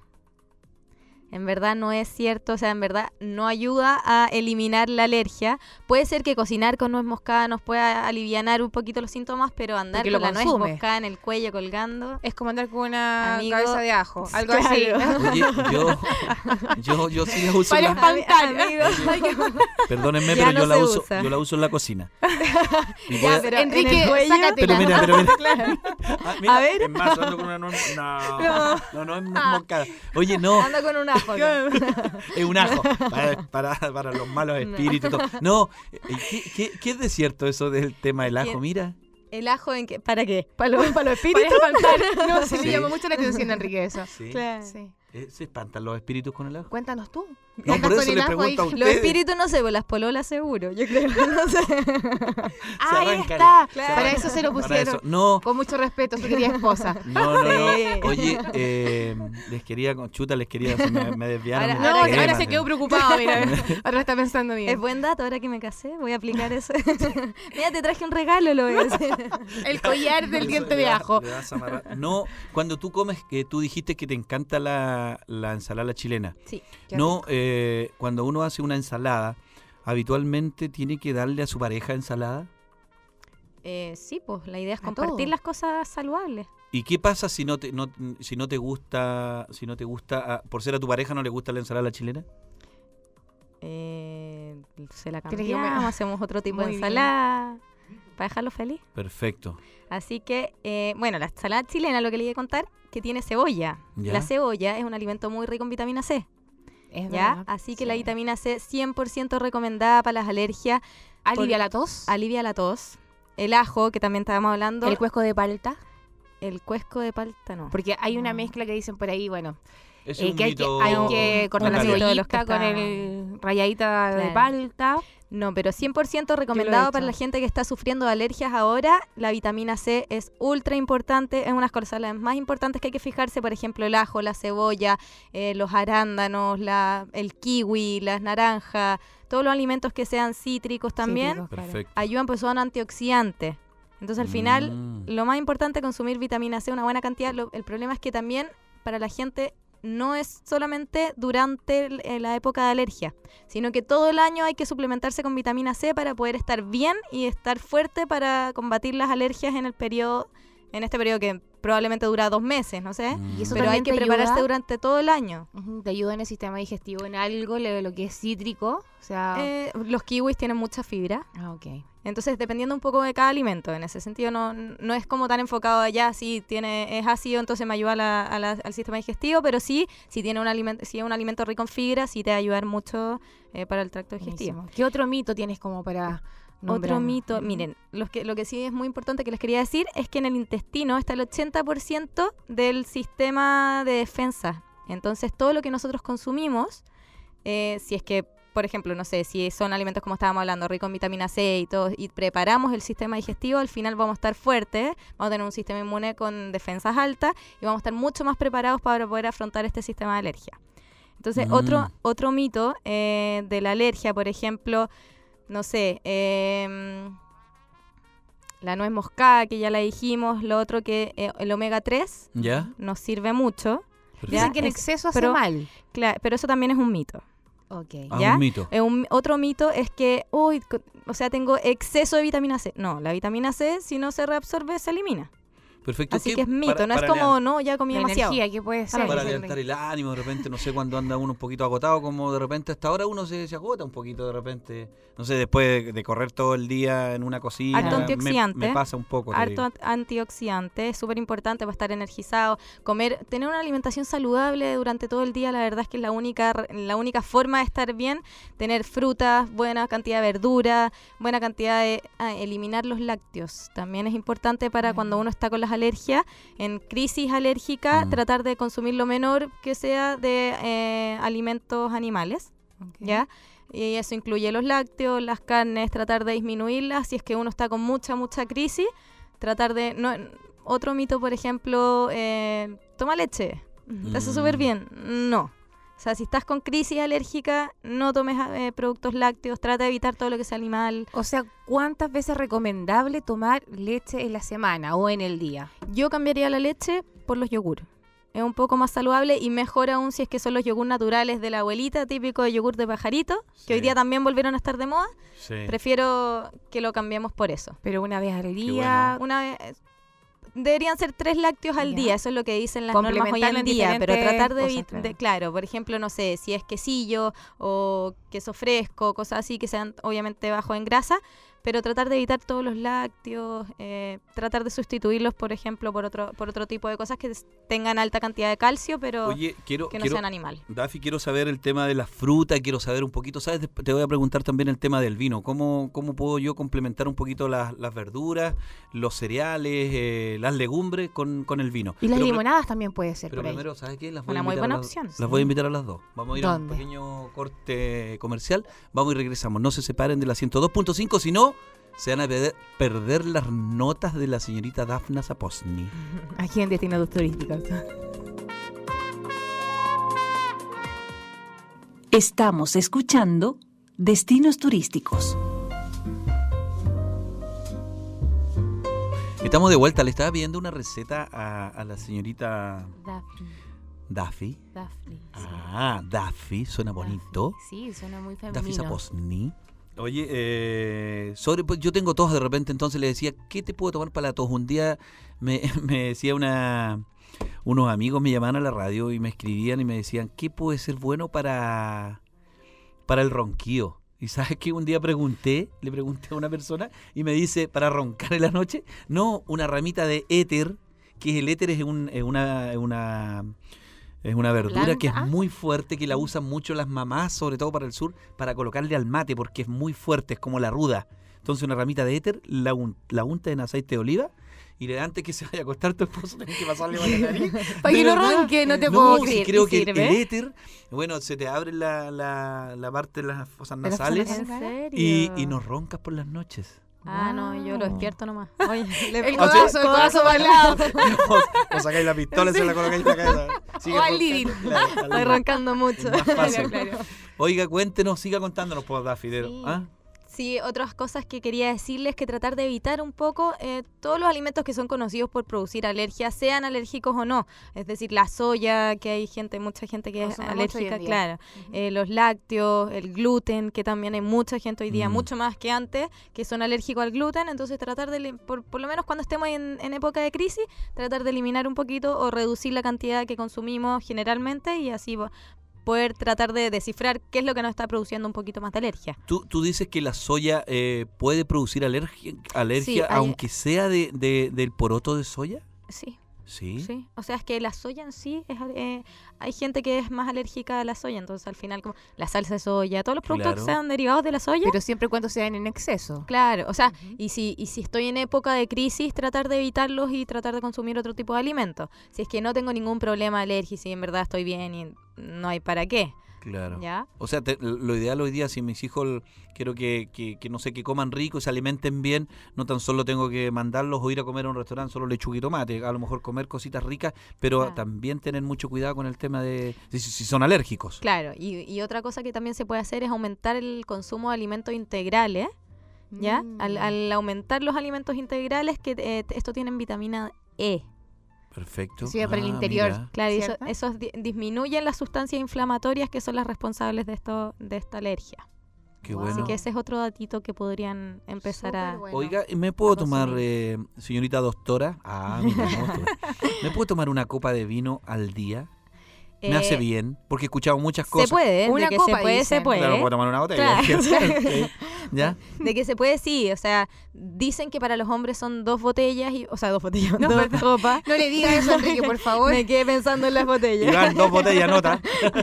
En verdad no es cierto, o sea, en verdad no ayuda a eliminar la alergia. Puede ser que cocinar con nuez moscada nos pueda alivianar un poquito los síntomas, pero andar Porque con lo la nuez consume. moscada en el cuello colgando. Es como andar con una Amigo, cabeza de ajo. Algo claro. así. Oye, yo, yo, yo sí la uso en Para la... espantar. Perdónenme, Ya pero no yo la se uso, usa. yo la uso en la cocina. Y voy Ya, a- pero en Enrique, el cuello, sácatela. Pero mira, pero mira. Claro. Ah, mira, A ver. Es más, ando con una nuez... No, no, no es nuez moscada. Oye, no, Anda con un ajo. acá. es un ajo para, para, para los malos espíritus. y todo. No, eh, ¿qué, qué, qué es de cierto eso del tema del ajo? ¿Quién? Mira. ¿El ajo en qué? ¿Para qué? ¿Para los, para los Para espíritus? espantar. No, se Sí. me llamó mucho la atención, Enrique, eso. Sí. Claro. Sí. Eh, ¿Se espantan los espíritus con el ajo? Cuéntanos tú. No, por eso le pregunto a Los ustedes. espíritus no sé, pues las pololas seguro, yo creo, no sé. Ah, ahí arrancan. está. Claro. Para eso se lo Para pusieron. eso. No, Con mucho respeto, su querida esposa. no, no, no. Sí. Oye, eh, les quería, con chuta, les quería, se me, me desviaron. Ahora- del No, tema, ahora se sí. quedó preocupado, mira. Ahora está pensando bien. Es buen dato, ahora que me casé, voy a aplicar eso. Mira, te traje un regalo, lo voy a hacer. El collar del Eso diente le de va- ajo. le vas a amarrar. No, cuando tú comes, que tú dijiste que te encanta la, la ensalada chilena. Sí. No, eh, cuando uno hace una ensalada, habitualmente tiene que darle a su pareja ensalada. Eh, sí, pues la idea es A compartir todo. las cosas saludables. ¿Y qué pasa si no te, no, si no te gusta, si no te gusta, ah, por ser a tu pareja no le gusta la ensalada chilena? Eh, se la Tienes que cambiamos, comer- hacemos otro tipo de Muy bien. ensalada para dejarlo feliz. Perfecto. Así que, eh, bueno, la ensalada chilena, lo que le iba a contar, que tiene cebolla. Ya. La cebolla es un alimento muy rico en vitamina C. Es ¿Ya? verdad. Así que la Sí. vitamina C cien por ciento recomendada para las alergias, Alivia por- la tos. alivia la tos. El ajo, que también estábamos hablando. El cuesco de palta. el cuesco de palta, no. Porque hay una No. mezcla que dicen por ahí, bueno, Es eh, un que hay que, mito hay que cortar la local. cebollita De los que con está- el rayadita de Claro. palta. No, pero cien por ciento recomendado para hecho. la gente que está sufriendo de alergias ahora. La vitamina C es ultra importante, es una de las cosas las más importantes que hay que fijarse, por ejemplo, el ajo, la cebolla, eh, los arándanos, la, el kiwi, las naranjas, todos los alimentos que sean cítricos también, Cítricos, claro. Perfecto. ayudan pues son antioxidantes. Entonces al final, Mm. lo más importante es consumir vitamina C, una buena cantidad. Lo- el problema es que también para la gente no es solamente durante el- eh, la época de alergia, sino que todo el año hay que suplementarse con vitamina C para poder estar bien y estar fuerte para combatir las alergias en el periodo, en este periodo que probablemente dura dos meses, no sé. Mm. Y eso Pero hay también que te prepararse ayuda. durante todo el año. Ujú, te ayuda en el sistema digestivo en algo, lo, lo que es cítrico. O sea, Eh, los kiwis tienen mucha fibra. ah, ok. Entonces, dependiendo un poco de cada alimento, en ese sentido no, no es como tan enfocado allá, si tiene, es ácido, entonces me ayuda a la- a la- al sistema digestivo, pero sí, si tiene un alimento, si es un alimento rico en fibra, sí te va a ayudar mucho eh, para el tracto digestivo. Buenísimo. ¿Qué otro mito tienes como para nombrar? Otro mito, Ujú. miren, los que, lo que sí es muy importante que les quería decir es que en el intestino está el ochenta por ciento del sistema de defensa. Entonces, todo lo que nosotros consumimos, eh, si es que, por ejemplo, no sé, si son alimentos como estábamos hablando, ricos en vitamina C y todo, y preparamos el sistema digestivo, al final vamos a estar fuertes, vamos a tener un sistema inmune con defensas altas y vamos a estar mucho más preparados para poder afrontar este sistema de alergia. Entonces, Mm. otro, otro mito eh, de la alergia, por ejemplo, no sé, eh, la nuez moscada, que ya la dijimos, lo otro que eh, el omega tres ¿Ya? nos sirve mucho, Perfecto. Dicen que en es- exceso hace pero- mal. claro, pero eso también es un mito. Ok. Ah, ¿Ya? un mito. Eh, un- otro mito es que, uy, co- o sea, tengo exceso de vitamina C. No, la vitamina C, si no se reabsorbe, se elimina. Perfecto. Así ¿Qué- que es mito, para- no es para como, no, ya comí La demasiado. energía, ¿qué puede ser? Para Dicen de- levantar el ánimo, de repente, no sé, cuando anda uno un poquito agotado, como de repente hasta ahora uno se, se agota un poquito de repente. No sé, después de, de correr todo el día en una cocina. Harto me- antioxidante. Me, pasa un poco. te Harto digo. an- antioxidante, es súper importante para estar energizado. Comer, tener una alimentación saludable durante todo el día, la verdad es que es la única, r- la única forma de estar bien. Tener frutas, buena cantidad de verdura, buena cantidad de... ah, eliminar los lácteos. También es importante para cuando uno está con las alergias. En crisis alérgica, Mm. tratar de consumir lo menor que sea de eh, alimentos animales. Ok. ¿Ya? Y eso incluye los lácteos, las carnes, tratar de disminuirlas. Si es que uno está con mucha, mucha crisis, tratar de... No, otro mito, por ejemplo, eh, toma leche. ¿Te hace Mm. súper bien? No. O sea, si estás con crisis alérgica, no tomes eh, productos lácteos, trata de evitar todo lo que sea animal. O sea, ¿cuántas veces es recomendable tomar leche en la semana o en el día? Yo cambiaría la leche por los yogur. Es un poco más saludable y mejor aún si es que son los yogur naturales de la abuelita, típico de yogur de pajarito, que hoy Sí. día también volvieron a estar de moda. Sí. Prefiero que lo cambiemos por eso. Pero una vez al día. Una vez, deberían ser tres lácteos al Ya. día, eso es lo que dicen las normas hoy Complementarlo en en día, pero diferentes tratar de, cosas, evi- claro. de- claro, por ejemplo, no sé, si es quesillo o queso fresco, cosas así que sean obviamente bajos en grasa, pero tratar de evitar todos los lácteos, eh, tratar de sustituirlos, por ejemplo, por otro por otro tipo de cosas que tengan alta cantidad de calcio, pero Oye, quiero, que no quiero, sean animal. Dafi, quiero saber el tema de la fruta, quiero saber un poquito, ¿sabes? Te voy a preguntar también el tema del vino. ¿Cómo, cómo puedo yo complementar un poquito las, las verduras, los cereales, eh, las legumbres con, con el vino? Y las Pero, limonadas también puede ser Pero por ahí. primero, ¿sabes qué? Las voy Una a muy invitar buena a las, opción, Las sí. voy a invitar a las dos. Vamos a ir ¿Dónde? a un pequeño corte comercial. Vamos y regresamos. No se separen de la ciento dos punto cinco, si no, se van a perder, perder las notas de la señorita Dafna Saposny. Aquí en Destinos Turísticos. Estamos escuchando Destinos Turísticos. Estamos de vuelta. Le estaba pidiendo una receta a, a la señorita Daphne. Daffy. Daphne. Sí. Ah, Daffy, suena bonito. Sí, suena muy Daffy femenino. Saposny. Oye, eh, sobre, pues, yo tengo tos de repente, entonces le decía, ¿qué te puedo tomar para la tos? Un día me, me decía una, unos amigos, me llamaban a la radio y me escribían y me decían, ¿qué puede ser bueno para, para el ronquío? Y sabes que un día pregunté, le pregunté a una persona y me dice, ¿para roncar en la noche? No, una ramita de éter, que es el éter, es, un, es una... Es una Es una verdura Planta. que es muy fuerte, que la usan mucho las mamás, sobre todo para el sur, para colocarle al mate, porque es muy fuerte, es como la ruda. Entonces una ramita de éter la, un, la unta en aceite de oliva y le antes que se vaya a acostar tu esposo tenés que pasarle por la nariz. Para ¿De que no verdad? ronque, no te No, puedo sí, creer. creo ¿Y que sirve? el éter, bueno, se te abre la, la, la parte de las fosas ¿De las nasales fosas ¿En serio? y, y no roncas por las noches. Ah, no, yo lo Wow. despierto nomás. Oye, le El O sea, codazo, el codazo para el lado. o, o sacáis la pistola y se la colocáis en la cabeza. Sigue O al roncando. living. Claro, al estoy living. roncando mucho. Es más fácil. Claro. Oiga, cuéntenos, siga contándonos, por Daffy. de- Sí. ¿Ah? Sí, otras cosas que quería decirles que tratar de evitar un poco eh, todos los alimentos que son conocidos por producir alergias, sean alérgicos o no. Es decir, la soya, que hay gente, mucha gente que es Consume mucho hoy en alérgica, día. claro. Ujú. Eh, los lácteos, el gluten, que también hay mucha gente hoy día, Mm. mucho más que antes, que son alérgicos al gluten. Entonces tratar de, elim- por, por lo menos cuando estemos en, en época de crisis, tratar de eliminar un poquito o reducir la cantidad que consumimos generalmente y así po- poder tratar de descifrar qué es lo que nos está produciendo un poquito más de alergia. ¿Tú, tú dices que la soya eh, puede producir alergia, alergia Sí, hay- aunque sea de, de- del poroto de soya? Sí. Sí. Sí, o sea, es que la soya en sí, es, eh, hay gente que es más alérgica a la soya, entonces al final como la salsa de soya, todos los productos Claro. que sean derivados de la soya. Pero siempre cuando sean en exceso. Claro, o sea, Ujú. y si y si estoy en época de crisis, tratar de evitarlos y tratar de consumir otro tipo de alimentos. Si es que no tengo ningún problema de alergia, si en verdad estoy bien y no hay para qué, Claro. ¿ya? O sea, te- lo ideal hoy día, si mis hijos l- quiero que, que, que no sé, que coman rico y se alimenten bien, no tan solo tengo que mandarlos o ir a comer a un restaurante solo lechuga y tomate, a lo mejor comer cositas ricas, pero Claro. también tener mucho cuidado con el tema de si, si son alérgicos. Claro, y, y otra cosa que también se puede hacer es aumentar el consumo de alimentos integrales, ¿ya? Mm. Al, al aumentar los alimentos integrales, que eh, esto tienen vitamina E. Perfecto. Sí, para el Ah, interior. mira. Claro, y eso, ¿Cierto? esos di- disminuyen las sustancias inflamatorias que son las responsables de esto, de esta alergia. Qué Wow. bueno. Así que ese es otro datito que podrían empezar a... Súper bueno. Oiga, ¿me puedo a tomar, consumir. eh, señorita doctora? Ah, mira, no, doctora. ¿Me puedo tomar una copa de vino al día? Me hace Eh, bien, porque he escuchado muchas Se cosas. puede, de Una que copa, se puede, se dicen. puede. Claro, puedo tomar una botella. Claro. Sí. ¿Ya? De que se puede, sí. O sea, dicen que para los hombres son dos botellas, y, o sea, dos botellas, No, dos perdón. copas. No le diga eso, Enrique, por favor. Me quedé pensando en las botellas. Iván, dos botellas, nota.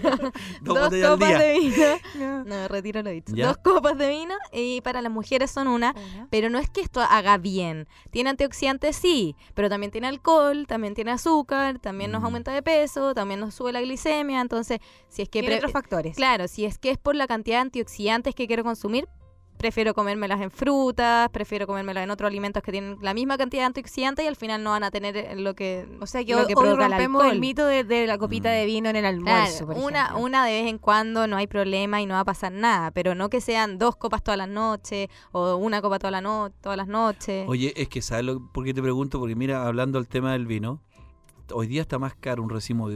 dos, Dos botellas al copas día. de vino. No, me retiro lo dicho. ¿Ya? Dos copas de vino y para las mujeres son una. Una. Pero no es que esto haga bien. Tiene antioxidantes, sí, pero también tiene alcohol, también tiene azúcar, también nos Mm. aumenta de peso, también nos sube la glicemia. Entonces, si es que... Tiene pre- otros factores. Claro, si es que es por la cantidad de antioxidantes que quiero consumir, prefiero comérmelas en frutas, prefiero comérmelas en otros alimentos que tienen la misma cantidad de antioxidantes y al final no van a tener eh, lo que... O sea que lo hoy, que hoy provoca el rompemos el alcohol. mito de, de la copita Mm. de vino en el almuerzo, Claro, por una, ejemplo. una de vez en cuando no hay problema y no va a pasar nada, pero no que sean dos copas todas las noches o una copa toda la no, todas las noches. Oye, es que ¿sabes lo, por qué te pregunto? Porque mira, hablando del tema del vino, hoy día está más caro un racimo de uva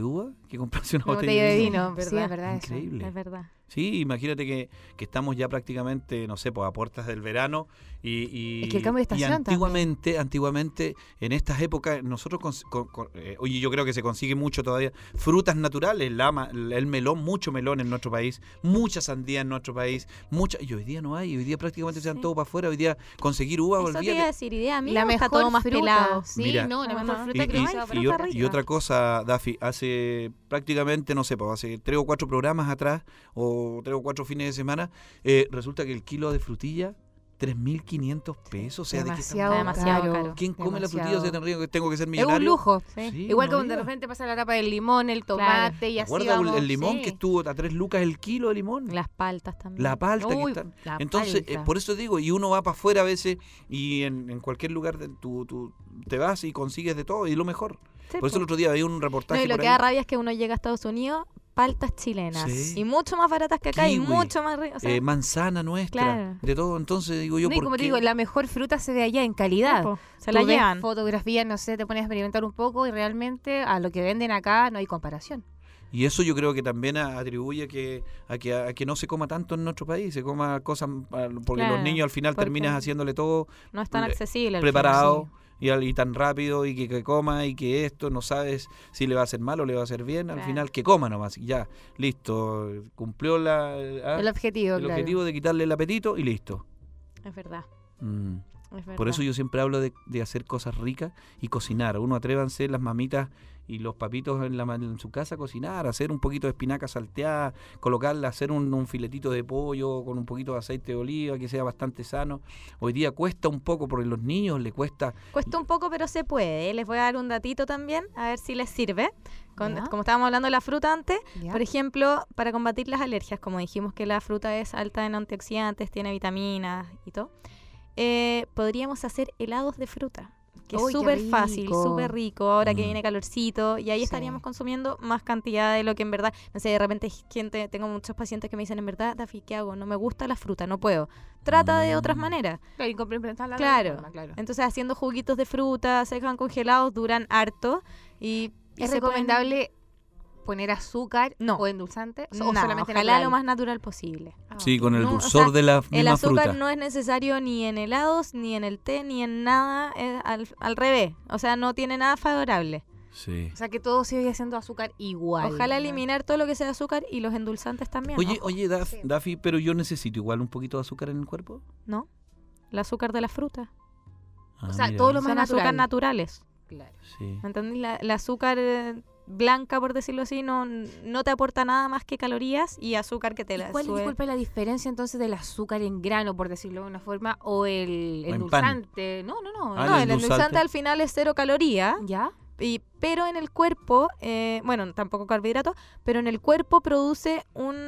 que comprarse una, Una botella de vino. ¿verdad? Sí, es verdad eso. Increíble. Es verdad. Sí, imagínate que, que estamos ya prácticamente, no sé, pues a puertas del verano y, y, Es que el cambio de estación y antiguamente, antiguamente, en estas épocas, nosotros, cons- con- con- eh, oye, yo creo que se consigue mucho todavía, frutas naturales, la ma- el melón, mucho melón en nuestro país, mucha sandía en nuestro país, mucha, y hoy día no hay, hoy día prácticamente se dan Sí. todo para afuera, hoy día conseguir uva, Eso te iba a olvídate. decir, idea. A mí La me gusta mejor todo más fruta. pelado. Sí, Mira. no, la mejor Ajá. fruta Y, que y- he Ay, usado para y fruta o- rica. y otra cosa, Dafi, hace prácticamente, no sé, pues hace tres o cuatro programas atrás, o tres o cuatro fines de semana, eh, resulta que el kilo de frutilla, tres mil quinientos pesos. O sea, ¿de qué demasiado, estamos Demasiado caro. caro. ¿Quién come la frutilla? O sea, demasiado. tengo que- tengo que ser Es millonario. un lujo. Sí. Sí, Igual no como de diga. repente pasa la etapa del limón, el tomate y ¿Te así acuerdas el- vamos. el limón Sí. que estuvo a tres lucas el kilo de limón? Las paltas también. La palta que Uy, están. la Entonces, eh, palta. por eso digo, y uno va para afuera a veces y en, en cualquier lugar de- tú, tú te vas y consigues de todo y lo mejor. Sí, Por eso po. el otro día había un No, reportaje y lo por que ahí. da rabia es que uno llega a Estados Unidos, paltas chilenas. Sí. Y mucho más baratas que acá y Kiwi. mucho más ricas. O sea, eh, manzana nuestra, Claro. de todo. Entonces digo yo, No, y ¿por como qué? te digo, la mejor fruta se ve allá en calidad. po, se Tú la ves llevan. fotografías, no sé, te pones a experimentar un poco y realmente a lo que venden acá no hay comparación. Y eso yo creo que también a- atribuye que, a, que, a que no se coma tanto en nuestro país, se coma cosas, ah, porque Claro, los niños al final porque terminas haciéndole todo No es tan le- accesible. al preparado final, y, al- y tan rápido y que, que coma y que esto no sabes si le va a hacer mal o le va a hacer bien, al Claro. final que coma nomás, y ya, listo, cumplió la, ah, El objetivo, el claro. objetivo de quitarle el apetito y listo. sí. Es verdad. Mm. Es verdad. Por eso yo siempre hablo de, de hacer cosas ricas y cocinar. Uno atrévanse las mamitas y los papitos en, la, ma- en su casa a cocinar, hacer un poquito de espinaca salteada, colocarla, hacer un, un filetito de pollo con un poquito de aceite de oliva que sea bastante sano. Hoy día cuesta un poco porque a los niños les cuesta. Cuesta un poco, pero se puede. Les voy a dar un datito también, a ver si les sirve. Con- Ya. como estábamos hablando de la fruta antes, Ya. por ejemplo, para combatir las alergias, como dijimos que la fruta es alta en antioxidantes, tiene vitaminas y todo, eh, podríamos hacer helados de fruta. Que es Uy, qué súper fácil, rico. súper rico, ahora que Mm. viene calorcito, y ahí Sí. estaríamos consumiendo más cantidad de lo que en verdad, no sé, de repente hay gente, tengo muchos pacientes que me dicen, en verdad, Dafi, ¿qué hago? No me gusta la fruta, no puedo. Trata de otras Mm. maneras. Claro, y complementarla de Claro. alguna forma, claro. Entonces, haciendo juguitos de fruta, se dejan congelados, duran harto, y, y ¿Es se pueden- recomendable poner azúcar No. o endulzante? ¿O No, solamente ojalá natural? lo más natural posible. Ah, Sí, ok. con el No, o dulzor sea, de la El misma azúcar fruta. no es necesario ni en helados, ni en el té, ni en nada, es al, al revés. O sea, no tiene nada favorable. Sí. O sea, que todo sigue siendo azúcar igual. Ojalá ¿no? eliminar todo lo que sea azúcar y los endulzantes también. Oye, Ojo, oye, Daf- Sí. Dafi, pero yo necesito igual un poquito de azúcar en el cuerpo. ¿no? El azúcar de la fruta. Ah, O sea, mira, todo lo más Son natural. azúcar naturales. Claro. sí. ¿Me entendí? La, la azúcar eh, blanca, por decirlo así, no, no te aporta nada más que calorías y azúcar que te ¿Y la cuál, sube. disculpa, la diferencia entonces del azúcar en grano, por decirlo de una forma, o el O en endulzante? No, no, no. Ah, No, el el endulzante. endulzante al final es cero caloría. ¿Ya? Y, pero en el cuerpo, eh, bueno, tampoco carbohidratos, pero en el cuerpo produce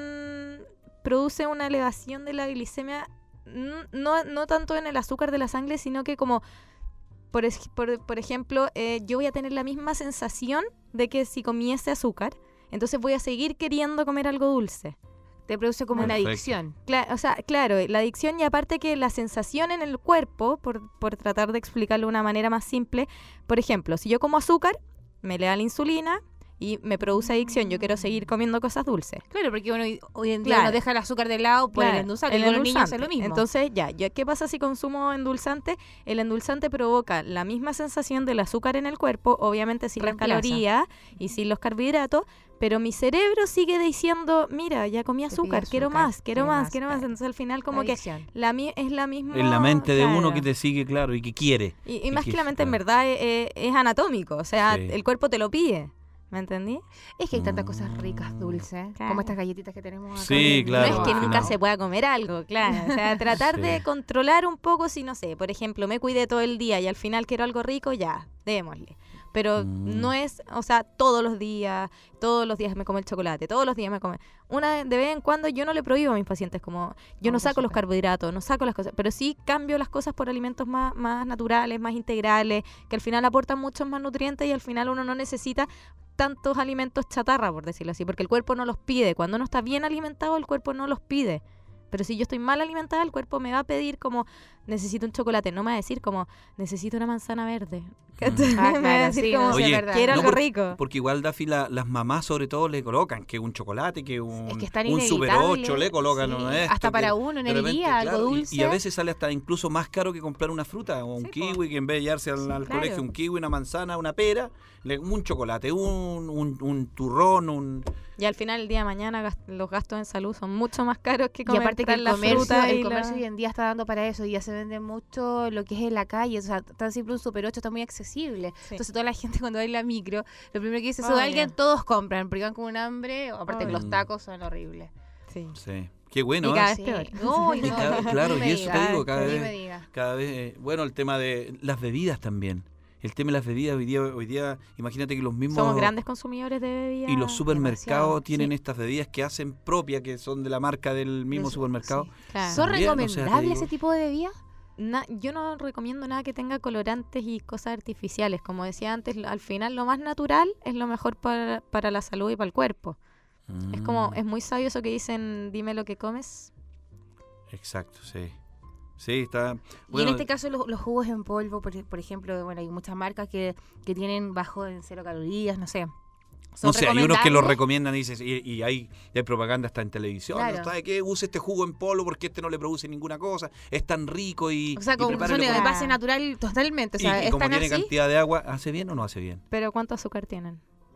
un produce una elevación de la glicemia, n- no, no tanto en el azúcar de la sangre, sino que como, por, ej- por, por ejemplo, eh, yo voy a tener la misma sensación de que si comiese azúcar, entonces voy a seguir queriendo comer algo dulce. Te produce como una Perfecto. adicción. Cla- o sea, claro, la adicción y aparte que la sensación en el cuerpo, por, por tratar de explicarlo de una manera más simple, por ejemplo, si yo como azúcar, me le da la insulina y me produce adicción, yo quiero seguir comiendo cosas dulces. Claro, porque uno hoy en día Claro. uno deja el azúcar de lado por Claro, el endulzante. el y con los niños es endulzante. lo mismo. Entonces, ya, ya, ¿qué pasa si consumo endulzante? El endulzante provoca la misma sensación del azúcar en el cuerpo, obviamente sin las Reemplaza. calorías y sin los carbohidratos, pero mi cerebro sigue diciendo, mira, ya comí Te pide azúcar, quiero azúcar, más, quiero quiero más, más, quiero más. claro. Entonces al final La como que adicción. la mi- es la misma... En la mente de uno claro. que te sigue, claro, y que quiere. Y, y y más que- que la mente, en claro. verdad, es, es- es anatómico, o sea, Sí. el cuerpo te lo pide, ¿me entendí? Es que hay tantas cosas ricas, dulces, Claro. como estas galletitas que tenemos acá. Sí, en- claro, no es que al nunca final. se pueda comer algo, claro. O sea, tratar de Sí. controlar un poco, si no sé, por ejemplo, me cuidé todo el día y al final quiero algo rico, ya, démosle. Pero Mm. no es, o sea, todos los días, todos los días me como el chocolate, todos los días me come. Una de vez en cuando yo no le prohíbo a mis pacientes, como yo No, no por saco los supuesto. carbohidratos, no saco las cosas, pero sí cambio las cosas por alimentos más, más naturales, más integrales, que al final aportan muchos más nutrientes y al final uno no necesita tantos alimentos chatarra, por decirlo así, porque el cuerpo no los pide. Cuando uno está bien alimentado, el cuerpo no los pide. Pero si yo estoy mal alimentada, el cuerpo me va a pedir como necesito un chocolate. No me va a decir como, necesito una manzana verde. Ah, me va a claro, decir sí, como, no, sí, Oye, es verdad. quiero no, algo por- rico. Porque igual, Dafi, la- las mamás sobre todo le colocan que un chocolate, que un, Es que es tan un Super inevitable, ocho le colocan. sí, ¿no? Esto, hasta que para uno en de el repente, día, algo claro, y- dulce. Y, a veces sale hasta incluso más caro que comprar una fruta o un Sí, kiwi, que en vez de llevarse al, al claro. colegio un kiwi, una manzana, una pera, le- un chocolate, un, un, un turrón, un... Y al final, el día de mañana, gas- los gastos en salud son mucho más caros que Y comprar aparte que el la comercio, fruta y el la- comercio hoy en día está dando para eso, y ya se vende mucho lo que es en la calle, o sea, tan simple un Super ocho está muy accesible. Sí. Entonces toda la gente cuando va en la micro, lo primero que dice, Oh, sube yeah. alguien, todos compran, porque van con un hambre, aparte Oh, que los yeah. tacos son horribles. Sí. Sí. Qué bueno, Y ¿eh? cada vez Sí. peor. No, Y no, cada- ni claro, me y eso te digas, digo, cada ni vez- me digas. Cada vez, eh, bueno, el tema de las bebidas también. El tema de las bebidas, hoy día, hoy día imagínate que los mismos... Somos grandes consumidores de bebidas. Y los supermercados demasiado, tienen sí. estas bebidas que hacen propia, que son de la marca del mismo Del- supermercado. sí. Claro. ¿Son También, o sea, te recomendables digo- ese tipo de bebidas? Na- yo no recomiendo nada que tenga colorantes y cosas artificiales. Como decía antes, al final lo más natural es lo mejor para, para la salud y para el cuerpo. Es como, Mm, es muy sabio eso que dicen, dime lo que comes. Exacto, sí. Sí, está... Y Bueno, en este caso los, los jugos en polvo, por, por ejemplo, bueno, hay muchas marcas que, que tienen bajo en cero calorías, no sé. ¿Son no sé, hay unos que lo recomendables? recomiendan y, dices, y, y hay, y hay propaganda hasta en televisión. Claro. ¿Sabe qué? Use este jugo en polvo porque este no le produce ninguna cosa. Es tan rico y... O sea, y como prepárelo son de con- base natural totalmente. O sea, y, y ¿es como tan tiene así? cantidad de agua, ¿hace bien o no hace bien? Pero ¿cuánto azúcar tienen?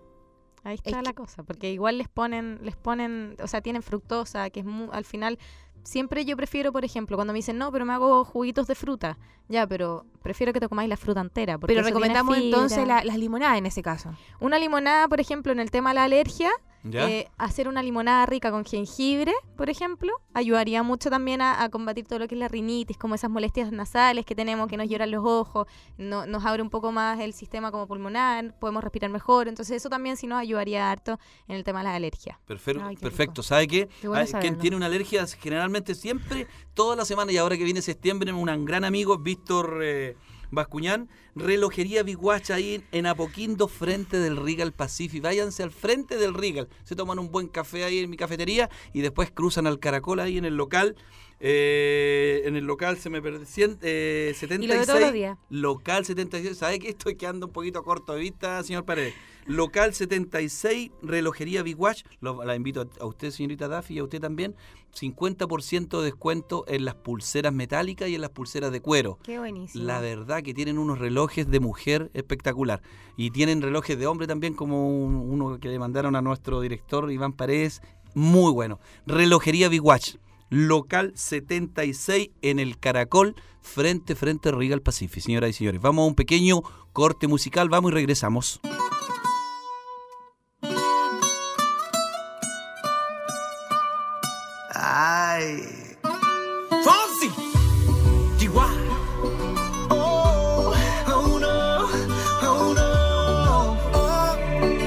Ahí está Es la que- cosa, porque igual les ponen, les ponen, o sea, tienen fructosa, que es mu- al final, siempre yo prefiero, por ejemplo, cuando me dicen, no, pero me hago juguitos de fruta, ya, pero prefiero que te comáis la fruta entera. Porque Pero eso tiene recomendamos fibra. entonces la- las limonadas en ese caso. Una limonada, por ejemplo, en el tema de la alergia, ¿Ya? eh, hacer una limonada rica con jengibre, por ejemplo, ayudaría mucho también a, a combatir todo lo que es la rinitis, como esas molestias nasales que tenemos, que nos lloran los ojos, no- nos abre un poco más el sistema como pulmonar, podemos respirar mejor, entonces eso también sí nos ayudaría harto en el tema de las alergias. Perfecto, Ay, qué perfecto. rico. ¿Sabe qué? Qué bueno Hay- Quien saberlo. tiene una alergia generalmente siempre, toda la semana, y ahora que viene septiembre, un gran amigo, Víctor eh, Bascuñán, relojería Big Watch ahí en Apoquindo, frente del Regal Pacific. Váyanse al frente del Regal, se toman un buen café ahí en mi cafetería y después cruzan al Caracol ahí en el local. Eh, en el local se me perdió eh, setenta y seis. Y lo de todos los días. Local setenta y seis. ¿Sabe que estoy quedando un poquito corto de vista, señor Paredes? Local setenta y seis, relojería Big Watch. Lo- la invito a, a usted, señorita Daffy, y a usted también. cincuenta por ciento de descuento en las pulseras metálicas y en las pulseras de cuero. Qué buenísimo. La verdad que tienen unos relojes de mujer espectacular. Y tienen relojes de hombre también, como un- uno que le mandaron a nuestro director Iván Paredes. Muy bueno. Relojería Big Watch. Local setenta y seis en el Caracol, frente, frente a Regal Pacific. Señoras y señores, vamos a un pequeño corte musical. Vamos y regresamos. Ay. Fonsi. Chihuahua. Oh, oh no, oh no. Oh.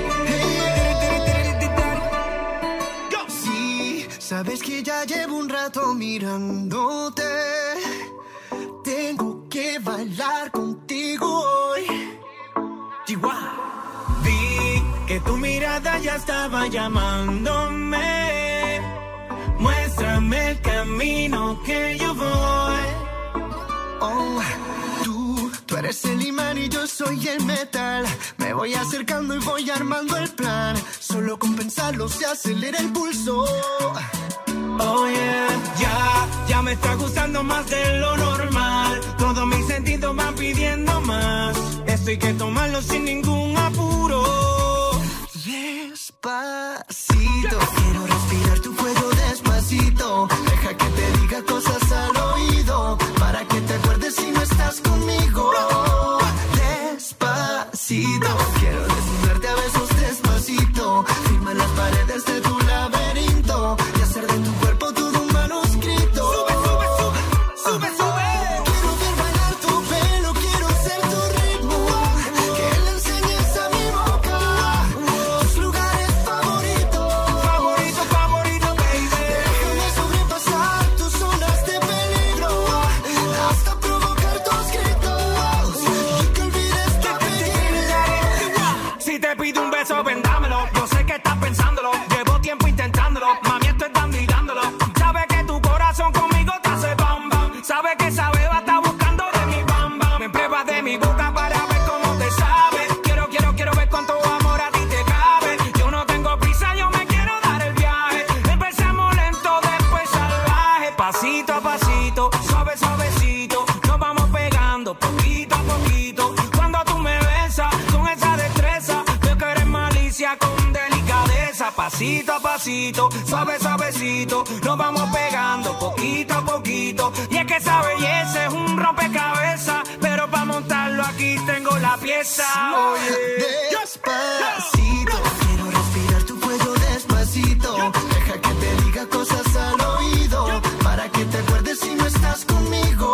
Hey. Go. Sí, sabes que ya llevo un rato mirándote. Tengo que bailar contigo hoy. Chihuahua. Vi que tu mirada ya estaba llamándome. Muéstrame el camino que yo voy. Oh, tú, tú eres el imán y yo soy el metal. Me voy acercando y voy armando el plan. Solo con pensarlo se acelera el pulso. Oh yeah, ya, ya me está gustando más de lo normal. Todos mis sentidos van pidiendo más. Esto hay que tomarlo sin ningún apuro. Despacito, quiero respirar tu fuego despacito. Deja que te diga cosas al oído, para que te acuerdes si no estás conmigo. Despacito, quiero desnudarte a besos despacito. Firma las paredes de tu laberinto y hacer de tu cuerpo todo un manuscrito. Sube, sube, sube, sube, sube. Quiero ver bailar tu pelo, quiero ser tu ritmo. Que le enseñes a mi boca tus lugares favoritos. Favorito, favorito, baby. Déjame sobrepasar tus zonas de peligro hasta provocar tus gritos y que olvides tu apellido. Pasito a pasito, suave suavecito, nos vamos pegando poquito a poquito. Y es que esa belleza es un rompecabezas, pero para montarlo aquí tengo la pieza. Oye, despacito, quiero respirar tu cuello despacito. Deja que te diga cosas al oído, para que te acuerdes si no estás conmigo.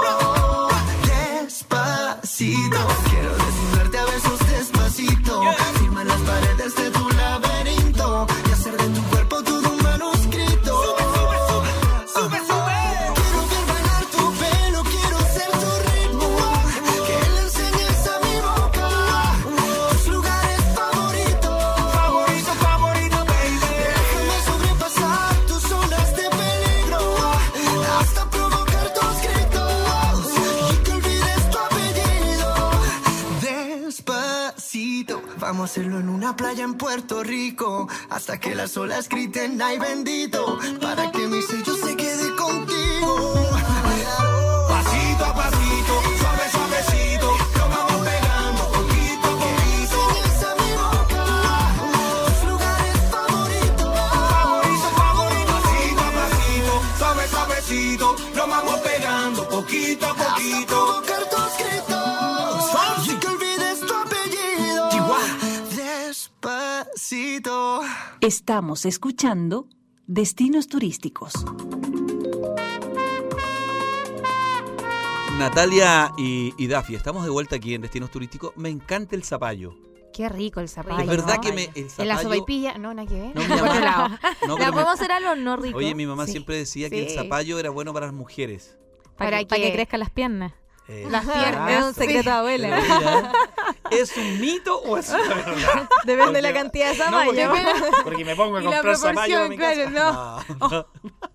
Despacito, quiero desnudarte a besos despacito. Firma en las paredes de tu laberinto y hacer de tu cuerpo todo un manuscrito. Sube, sube, sube. Quiero ver bailar tu pelo, quiero ser tu ritmo. Que le enseñes a mi boca tus lugares favoritos. Favorito, favorito, baby. Déjame sobrepasar tus zonas de peligro hasta provocar tus gritos y que olvides tu apellido. Despacito, vamos a hacerlo en una playa en Puerto Rico hasta que las olas griten ay bendito, para que mi sello se quede contigo. Pasito a pasito, suave suavecito, nos vamos pegando poquito a poquito. Enseñes a mi boca tus lugares favoritos. Favorito, favorito, pasito a pasito, suave suavecito, nos vamos pegando poquito a poquito. Provocar tus gritos y que olvides tu apellido. Despacito. Estamos escuchando Destinos Turísticos. Natalia y, y Dafi, estamos de vuelta aquí en Destinos Turísticos. Me encanta el zapallo. Qué rico el zapallo. Es verdad ¿no? que me, el En la zapallo- sopaipilla, no, nada que ver. No, mi Por mamá- otro lado. No, ¿La pero mi- podemos hacer algo no rico? Oye, mi mamá Sí. siempre decía que el Sí. zapallo era bueno para las mujeres. Para, ¿Para que, para qué? que crezcan las piernas. Eh, Las piernas. Es un secreto de abuela. mira, ¿es un mito o es una verdad? Depende de la Porque- cantidad de No, zapallo. porque, porque me pongo a Y la comprar zapallo a mi proporción, casa. claro, No, no.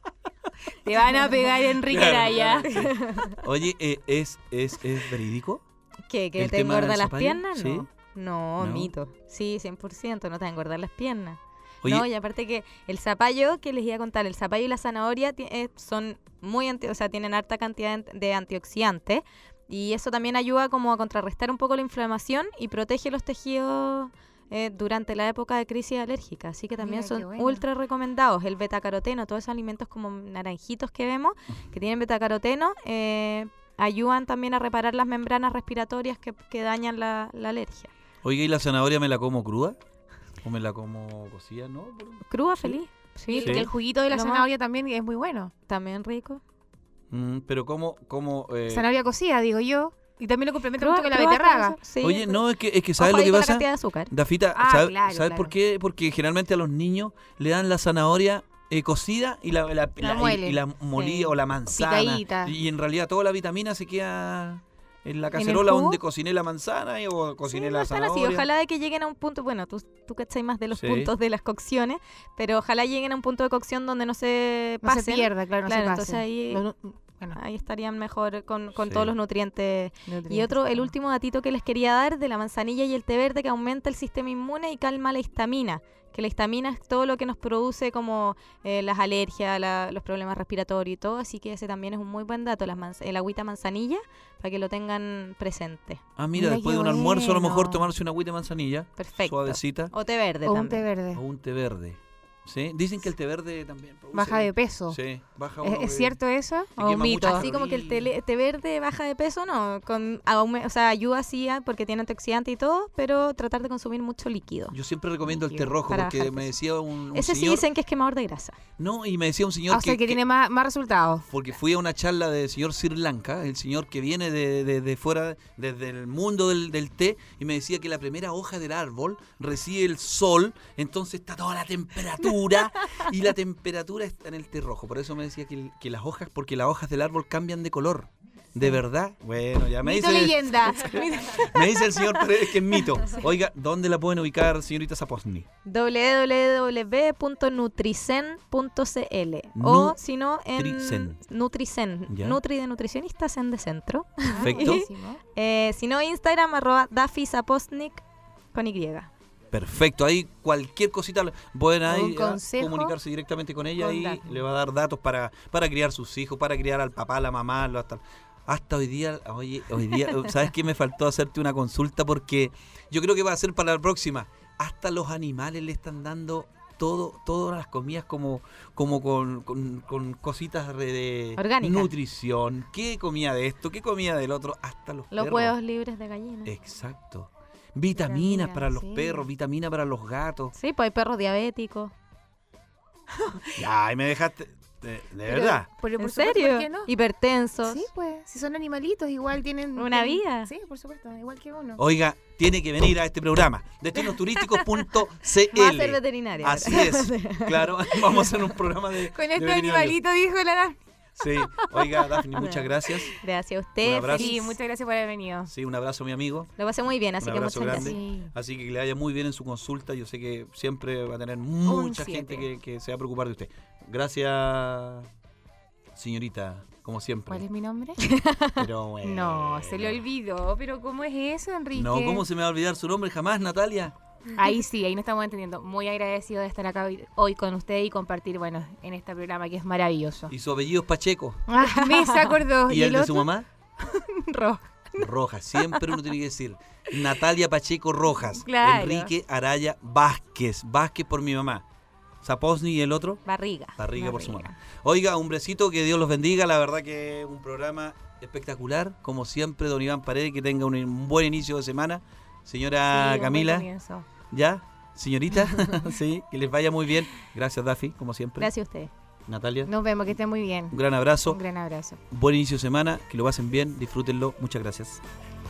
Te van a pegar, Enrique Claro, Araya. claro, sí. Oye, eh, ¿es, es, ¿es verídico? ¿Qué? ¿Que ¿El te tema del engorda las zapallo? piernas? Sí. No. No, ¿No? mito. Sí, cien por ciento, no te va a engordar las piernas. Oye, No, y aparte que el zapallo, que les iba a contar, el zapallo y la zanahoria ti- eh, son muy, anti- o sea, tienen harta cantidad de, de antioxidantes y eso también ayuda como a contrarrestar un poco la inflamación y protege los tejidos eh, durante la época de crisis alérgica. Así que también Mira, son qué bueno. ultra recomendados. El betacaroteno, todos esos alimentos como naranjitos que vemos, que tienen betacaroteno, eh, ayudan también a reparar las membranas respiratorias que, que dañan la, la alergia. oiga, ¿y la zanahoria me la como cruda? ¿O me la como cocida? ¿No? Cruda, feliz. Sí, Sí. el juguito de la Lo más- zanahoria también es muy bueno. También rico. Mm, pero ¿cómo? cómo eh, Zanahoria cocida, digo yo. Y también lo complemento mucho con la Cruda, beterraga. cruda, sí. Oye, no, es que, es que ¿sabes Ojo lo ahí que con la pasa? cantidad de azúcar. Dafita, Ah, ¿sabes, claro, ¿sabes claro. por qué? Porque generalmente a los niños le dan la zanahoria eh, cocida y la, la, La la- y- muelen. y la molida Sí. o la manzana. Picadita. Y en realidad toda la vitamina se queda en la cacerola jugo? donde cociné la manzana y- o cociné Sí, la no están así. zanahoria. Ojalá de que lleguen a un punto, bueno, tú, tú cachai más de los Sí. puntos de las cocciones, pero ojalá lleguen a un punto de cocción donde no se No pasen. se pierda, claro, no Claro, se pase. entonces ahí- Lo- bueno, Ahí estarían mejor con, con Sí. todos los nutrientes. Y nutrientes, otro, el claro. último datito que les quería dar de la manzanilla y el té verde, que aumenta el sistema inmune y calma la histamina. Que la histamina es todo lo que nos produce como eh, las alergias, la- los problemas respiratorios y todo. Así que ese también es un muy buen dato, las manz- el agüita manzanilla, para que lo tengan presente. Ah, mira, Mira después qué de un almuerzo a lo mejor bueno. tomarse una agüita de manzanilla. Perfecto. Suavecita. O té verde O un también. té verde. O un té verde. ¿Sí? Dicen que el té verde también produce- Baja de peso. Sí, baja ¿Es, uno es de- cierto eso? te ¿O un quema mito? muchas Así como que el té, calorías. le- té verde baja de peso, no, con aume- o sea, ayuda así ah, porque tiene antioxidante y todo, pero tratar de consumir mucho líquido. Yo siempre recomiendo el té rojo Para porque bajar me peso. decía un, un Ese sí señor... dicen que es quemador de grasa. No, y me decía un señor Ah, o sea, que, tiene más, más resultados. Porque fui a una charla del señor Sri Lanka, el señor que viene de, de- de fuera, desde el mundo del, del té, y me decía que la primera hoja del árbol recibe el sol, entonces está toda la temperatura, y la temperatura está en el té rojo. Por eso me decía que, el- que las hojas, porque las hojas del árbol cambian de color. ¿De verdad? Bueno, ya me Mito dice, leyenda. me dice el señor Paredes que es mito. Oiga, ¿dónde la pueden ubicar, señorita Zaposny? doble u doble u doble u punto nutricen punto c l o si no en Nutricen. Nutricen, Ya. Nutri de nutricionista, Zen de centro. Perfecto. Eh, si no, Instagram arroba Dafi Zaposnik con Y. Perfecto, ahí cualquier cosita pueden ahí Un ah, consejo comunicarse directamente con ella con y datos. le va a dar datos para, para criar sus hijos, para criar al papá, a la mamá, lo- hasta, hasta hoy día, oye, hoy día, ¿sabes qué? Me faltó hacerte una consulta porque yo creo que va a ser para la próxima. Hasta los animales le están dando todo, todas las comidas como, como con, con, con cositas de Orgánica. Nutrición. ¿Qué comida de esto? ¿Qué comida del otro? Hasta los, Los perros. huevos libres de gallina. Exacto. Vitaminas Vitamina, para los sí. perros, vitaminas para los gatos. Sí, pues hay perros diabéticos. Ay, me dejaste... De, de Pero- verdad. pero por ¿En supuesto, serio? ¿por qué no? Hipertensos. Sí, pues, si son animalitos, igual tienen... Una tienen- vida. Sí, por supuesto, igual que uno. Oiga, tiene que venir a este programa. destinos turísticos punto c l. Va a ser veterinaria. Así es. Claro, vamos a hacer un programa de. Con de este veterinario. animalito, dijo la Dafne. Sí. Oiga, Daphne, muchas gracias. Gracias a Un usted. abrazo. Sí, muchas gracias por haber venido. Sí, un abrazo, mi amigo. Lo pasé muy bien, así Un que abrazo muchas grande. gracias. Así que que le vaya muy bien en su consulta. Yo sé que siempre va a tener mucha siete. gente que, que se va a preocupar de usted. Gracias, señorita, como siempre. ¿Cuál es mi nombre? Pero bueno. No, se le olvidó. Pero ¿cómo es eso, Enrique? No, ¿cómo se me va a olvidar su nombre jamás, Natalia? Ahí sí, ahí no estamos entendiendo. Muy agradecido de estar acá hoy- hoy con usted y compartir, bueno, en este programa que es maravilloso. Y su apellido es Pacheco. Ah, me se acordó. ¿Y, el, de otro? su mamá? Rojo. Rojas, siempre uno tiene que decir Natalia Pacheco Rojas, Claro. Enrique Araya Vázquez, Vázquez por mi mamá, Zaposny y el otro, Barriga. Barriga por su mamá. Oiga, un besito, que Dios los bendiga, la verdad que un programa espectacular, como siempre, don Iván Paredes, que tenga un, un buen inicio de semana. Señora Sí, un buen Camila, comienzo. ¿ya? Señorita, sí, que les vaya muy bien. Gracias, Dafi, como siempre. Gracias a usted. Natalia, Nos vemos, que estén muy bien. un gran abrazo, Un gran abrazo. buen inicio de semana, que lo pasen bien, disfrútenlo, muchas gracias.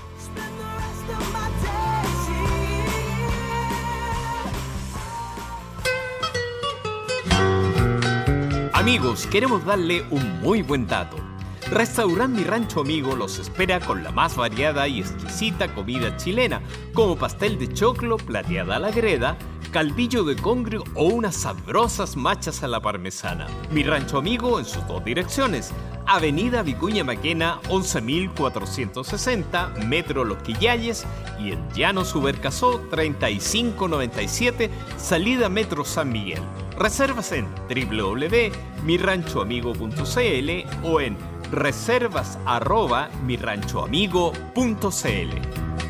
Amigos, queremos darle un muy buen dato. Restaurante Mi Rancho Amigo los espera con la más variada y exquisita comida chilena, como pastel de choclo, plateada a la greda, caldillo de congrio o unas sabrosas machas a la parmesana. Mi Rancho Amigo en sus dos direcciones: Avenida Vicuña Maquena once mil cuatrocientos sesenta, Metro Los Quillayes, y en Llano Subercasó treinta y cinco noventa y siete, salida Metro San Miguel. Reservas en doble u doble u doble punto mi rancho amigo punto c l o en reservas arroba mi rancho amigo punto c l.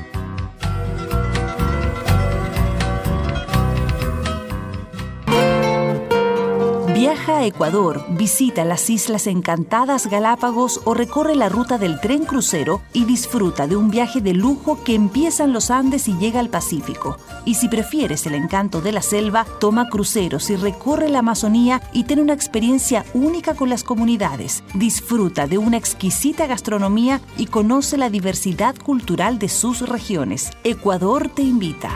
Viaja a Ecuador, visita las Islas Encantadas Galápagos o recorre la ruta del tren crucero y disfruta de un viaje de lujo que empieza en los Andes y llega al Pacífico. Y si prefieres el encanto de la selva, toma cruceros y recorre la Amazonía y ten una experiencia única con las comunidades. Disfruta de una exquisita gastronomía y conoce la diversidad cultural de sus regiones. Ecuador te invita.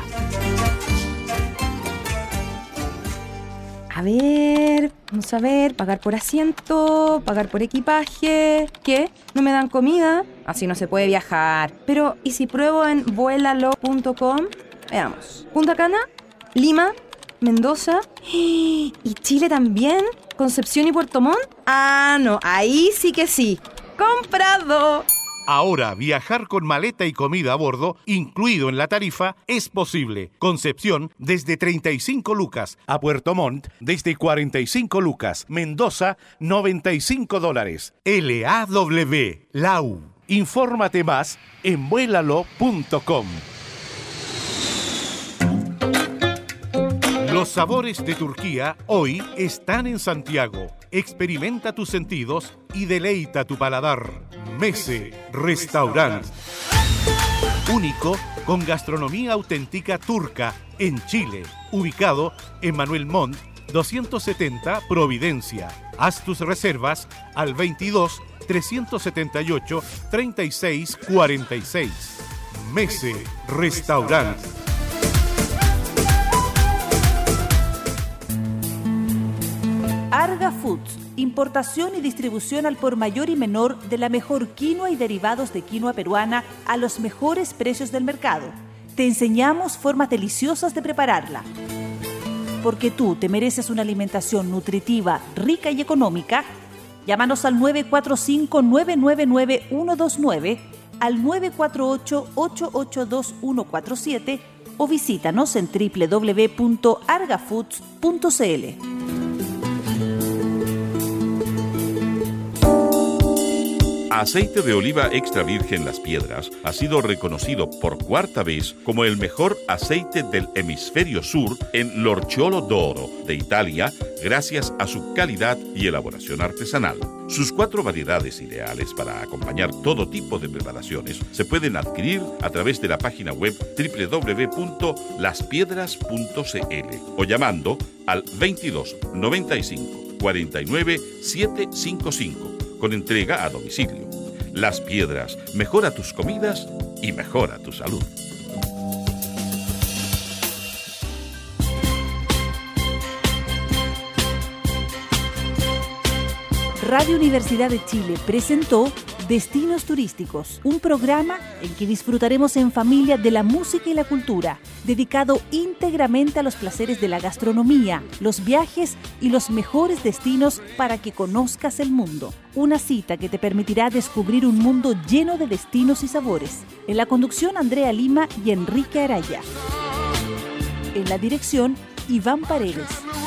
A ver, vamos a ver, pagar por asiento, pagar por equipaje. ¿Qué? ¿No me dan comida? Así no se puede viajar. Pero, ¿y si pruebo en vuelalo punto com? Veamos. Punta Cana, Lima, Mendoza y Chile también. Concepción y Puerto Montt. Ah, no, ahí sí que sí. ¡Comprado! Ahora viajar con maleta y comida a bordo, incluido en la tarifa, es posible. Concepción desde treinta y cinco lucas, a Puerto Montt desde cuarenta y cinco lucas, Mendoza noventa y cinco dólares. L A W, L A U. Infórmate más en vuelalo punto com. Los sabores de Turquía hoy están en Santiago. Experimenta tus sentidos y deleita tu paladar. Mese Restaurant. Único con gastronomía auténtica turca en Chile. Ubicado en Manuel Montt, doscientos setenta Providencia. Haz tus reservas al veintidós, trescientos setenta y ocho, treinta y seis cuarenta y seis. Mese Restaurant. Arga Foods, importación y distribución al por mayor y menor de la mejor quinoa y derivados de quinoa peruana a los mejores precios del mercado. Te enseñamos formas deliciosas de prepararla. Porque tú te mereces una alimentación nutritiva, rica y económica. Llámanos al nueve cuatro cinco, nueve nueve nueve, uno dos nueve, al nueve cuatro ocho, ocho ocho dos, uno cuatro siete o visítanos en doble u doble u doble u punto arga foods punto c l. Aceite de oliva extra virgen Las Piedras ha sido reconocido por cuarta vez como el mejor aceite del hemisferio sur en l'Orciolo d'Oro de Italia, gracias a su calidad y elaboración artesanal. Sus cuatro variedades ideales para acompañar todo tipo de preparaciones se pueden adquirir a través de la página web doble u doble u doble u punto las piedras punto c l o llamando al veintidós noventa y cinco cuarenta y nueve setecientos cincuenta y cinco con entrega a domicilio. Las Piedras, mejora tus comidas y mejora tu salud. Radio Universidad de Chile presentó Destinos Turísticos, un programa en que disfrutaremos en familia de la música y la cultura, dedicado íntegramente a los placeres de la gastronomía, los viajes y los mejores destinos para que conozcas el mundo. Una cita que te permitirá descubrir un mundo lleno de destinos y sabores. En la conducción, Andrea Lima y Enrique Araya. En la dirección, Iván Paredes.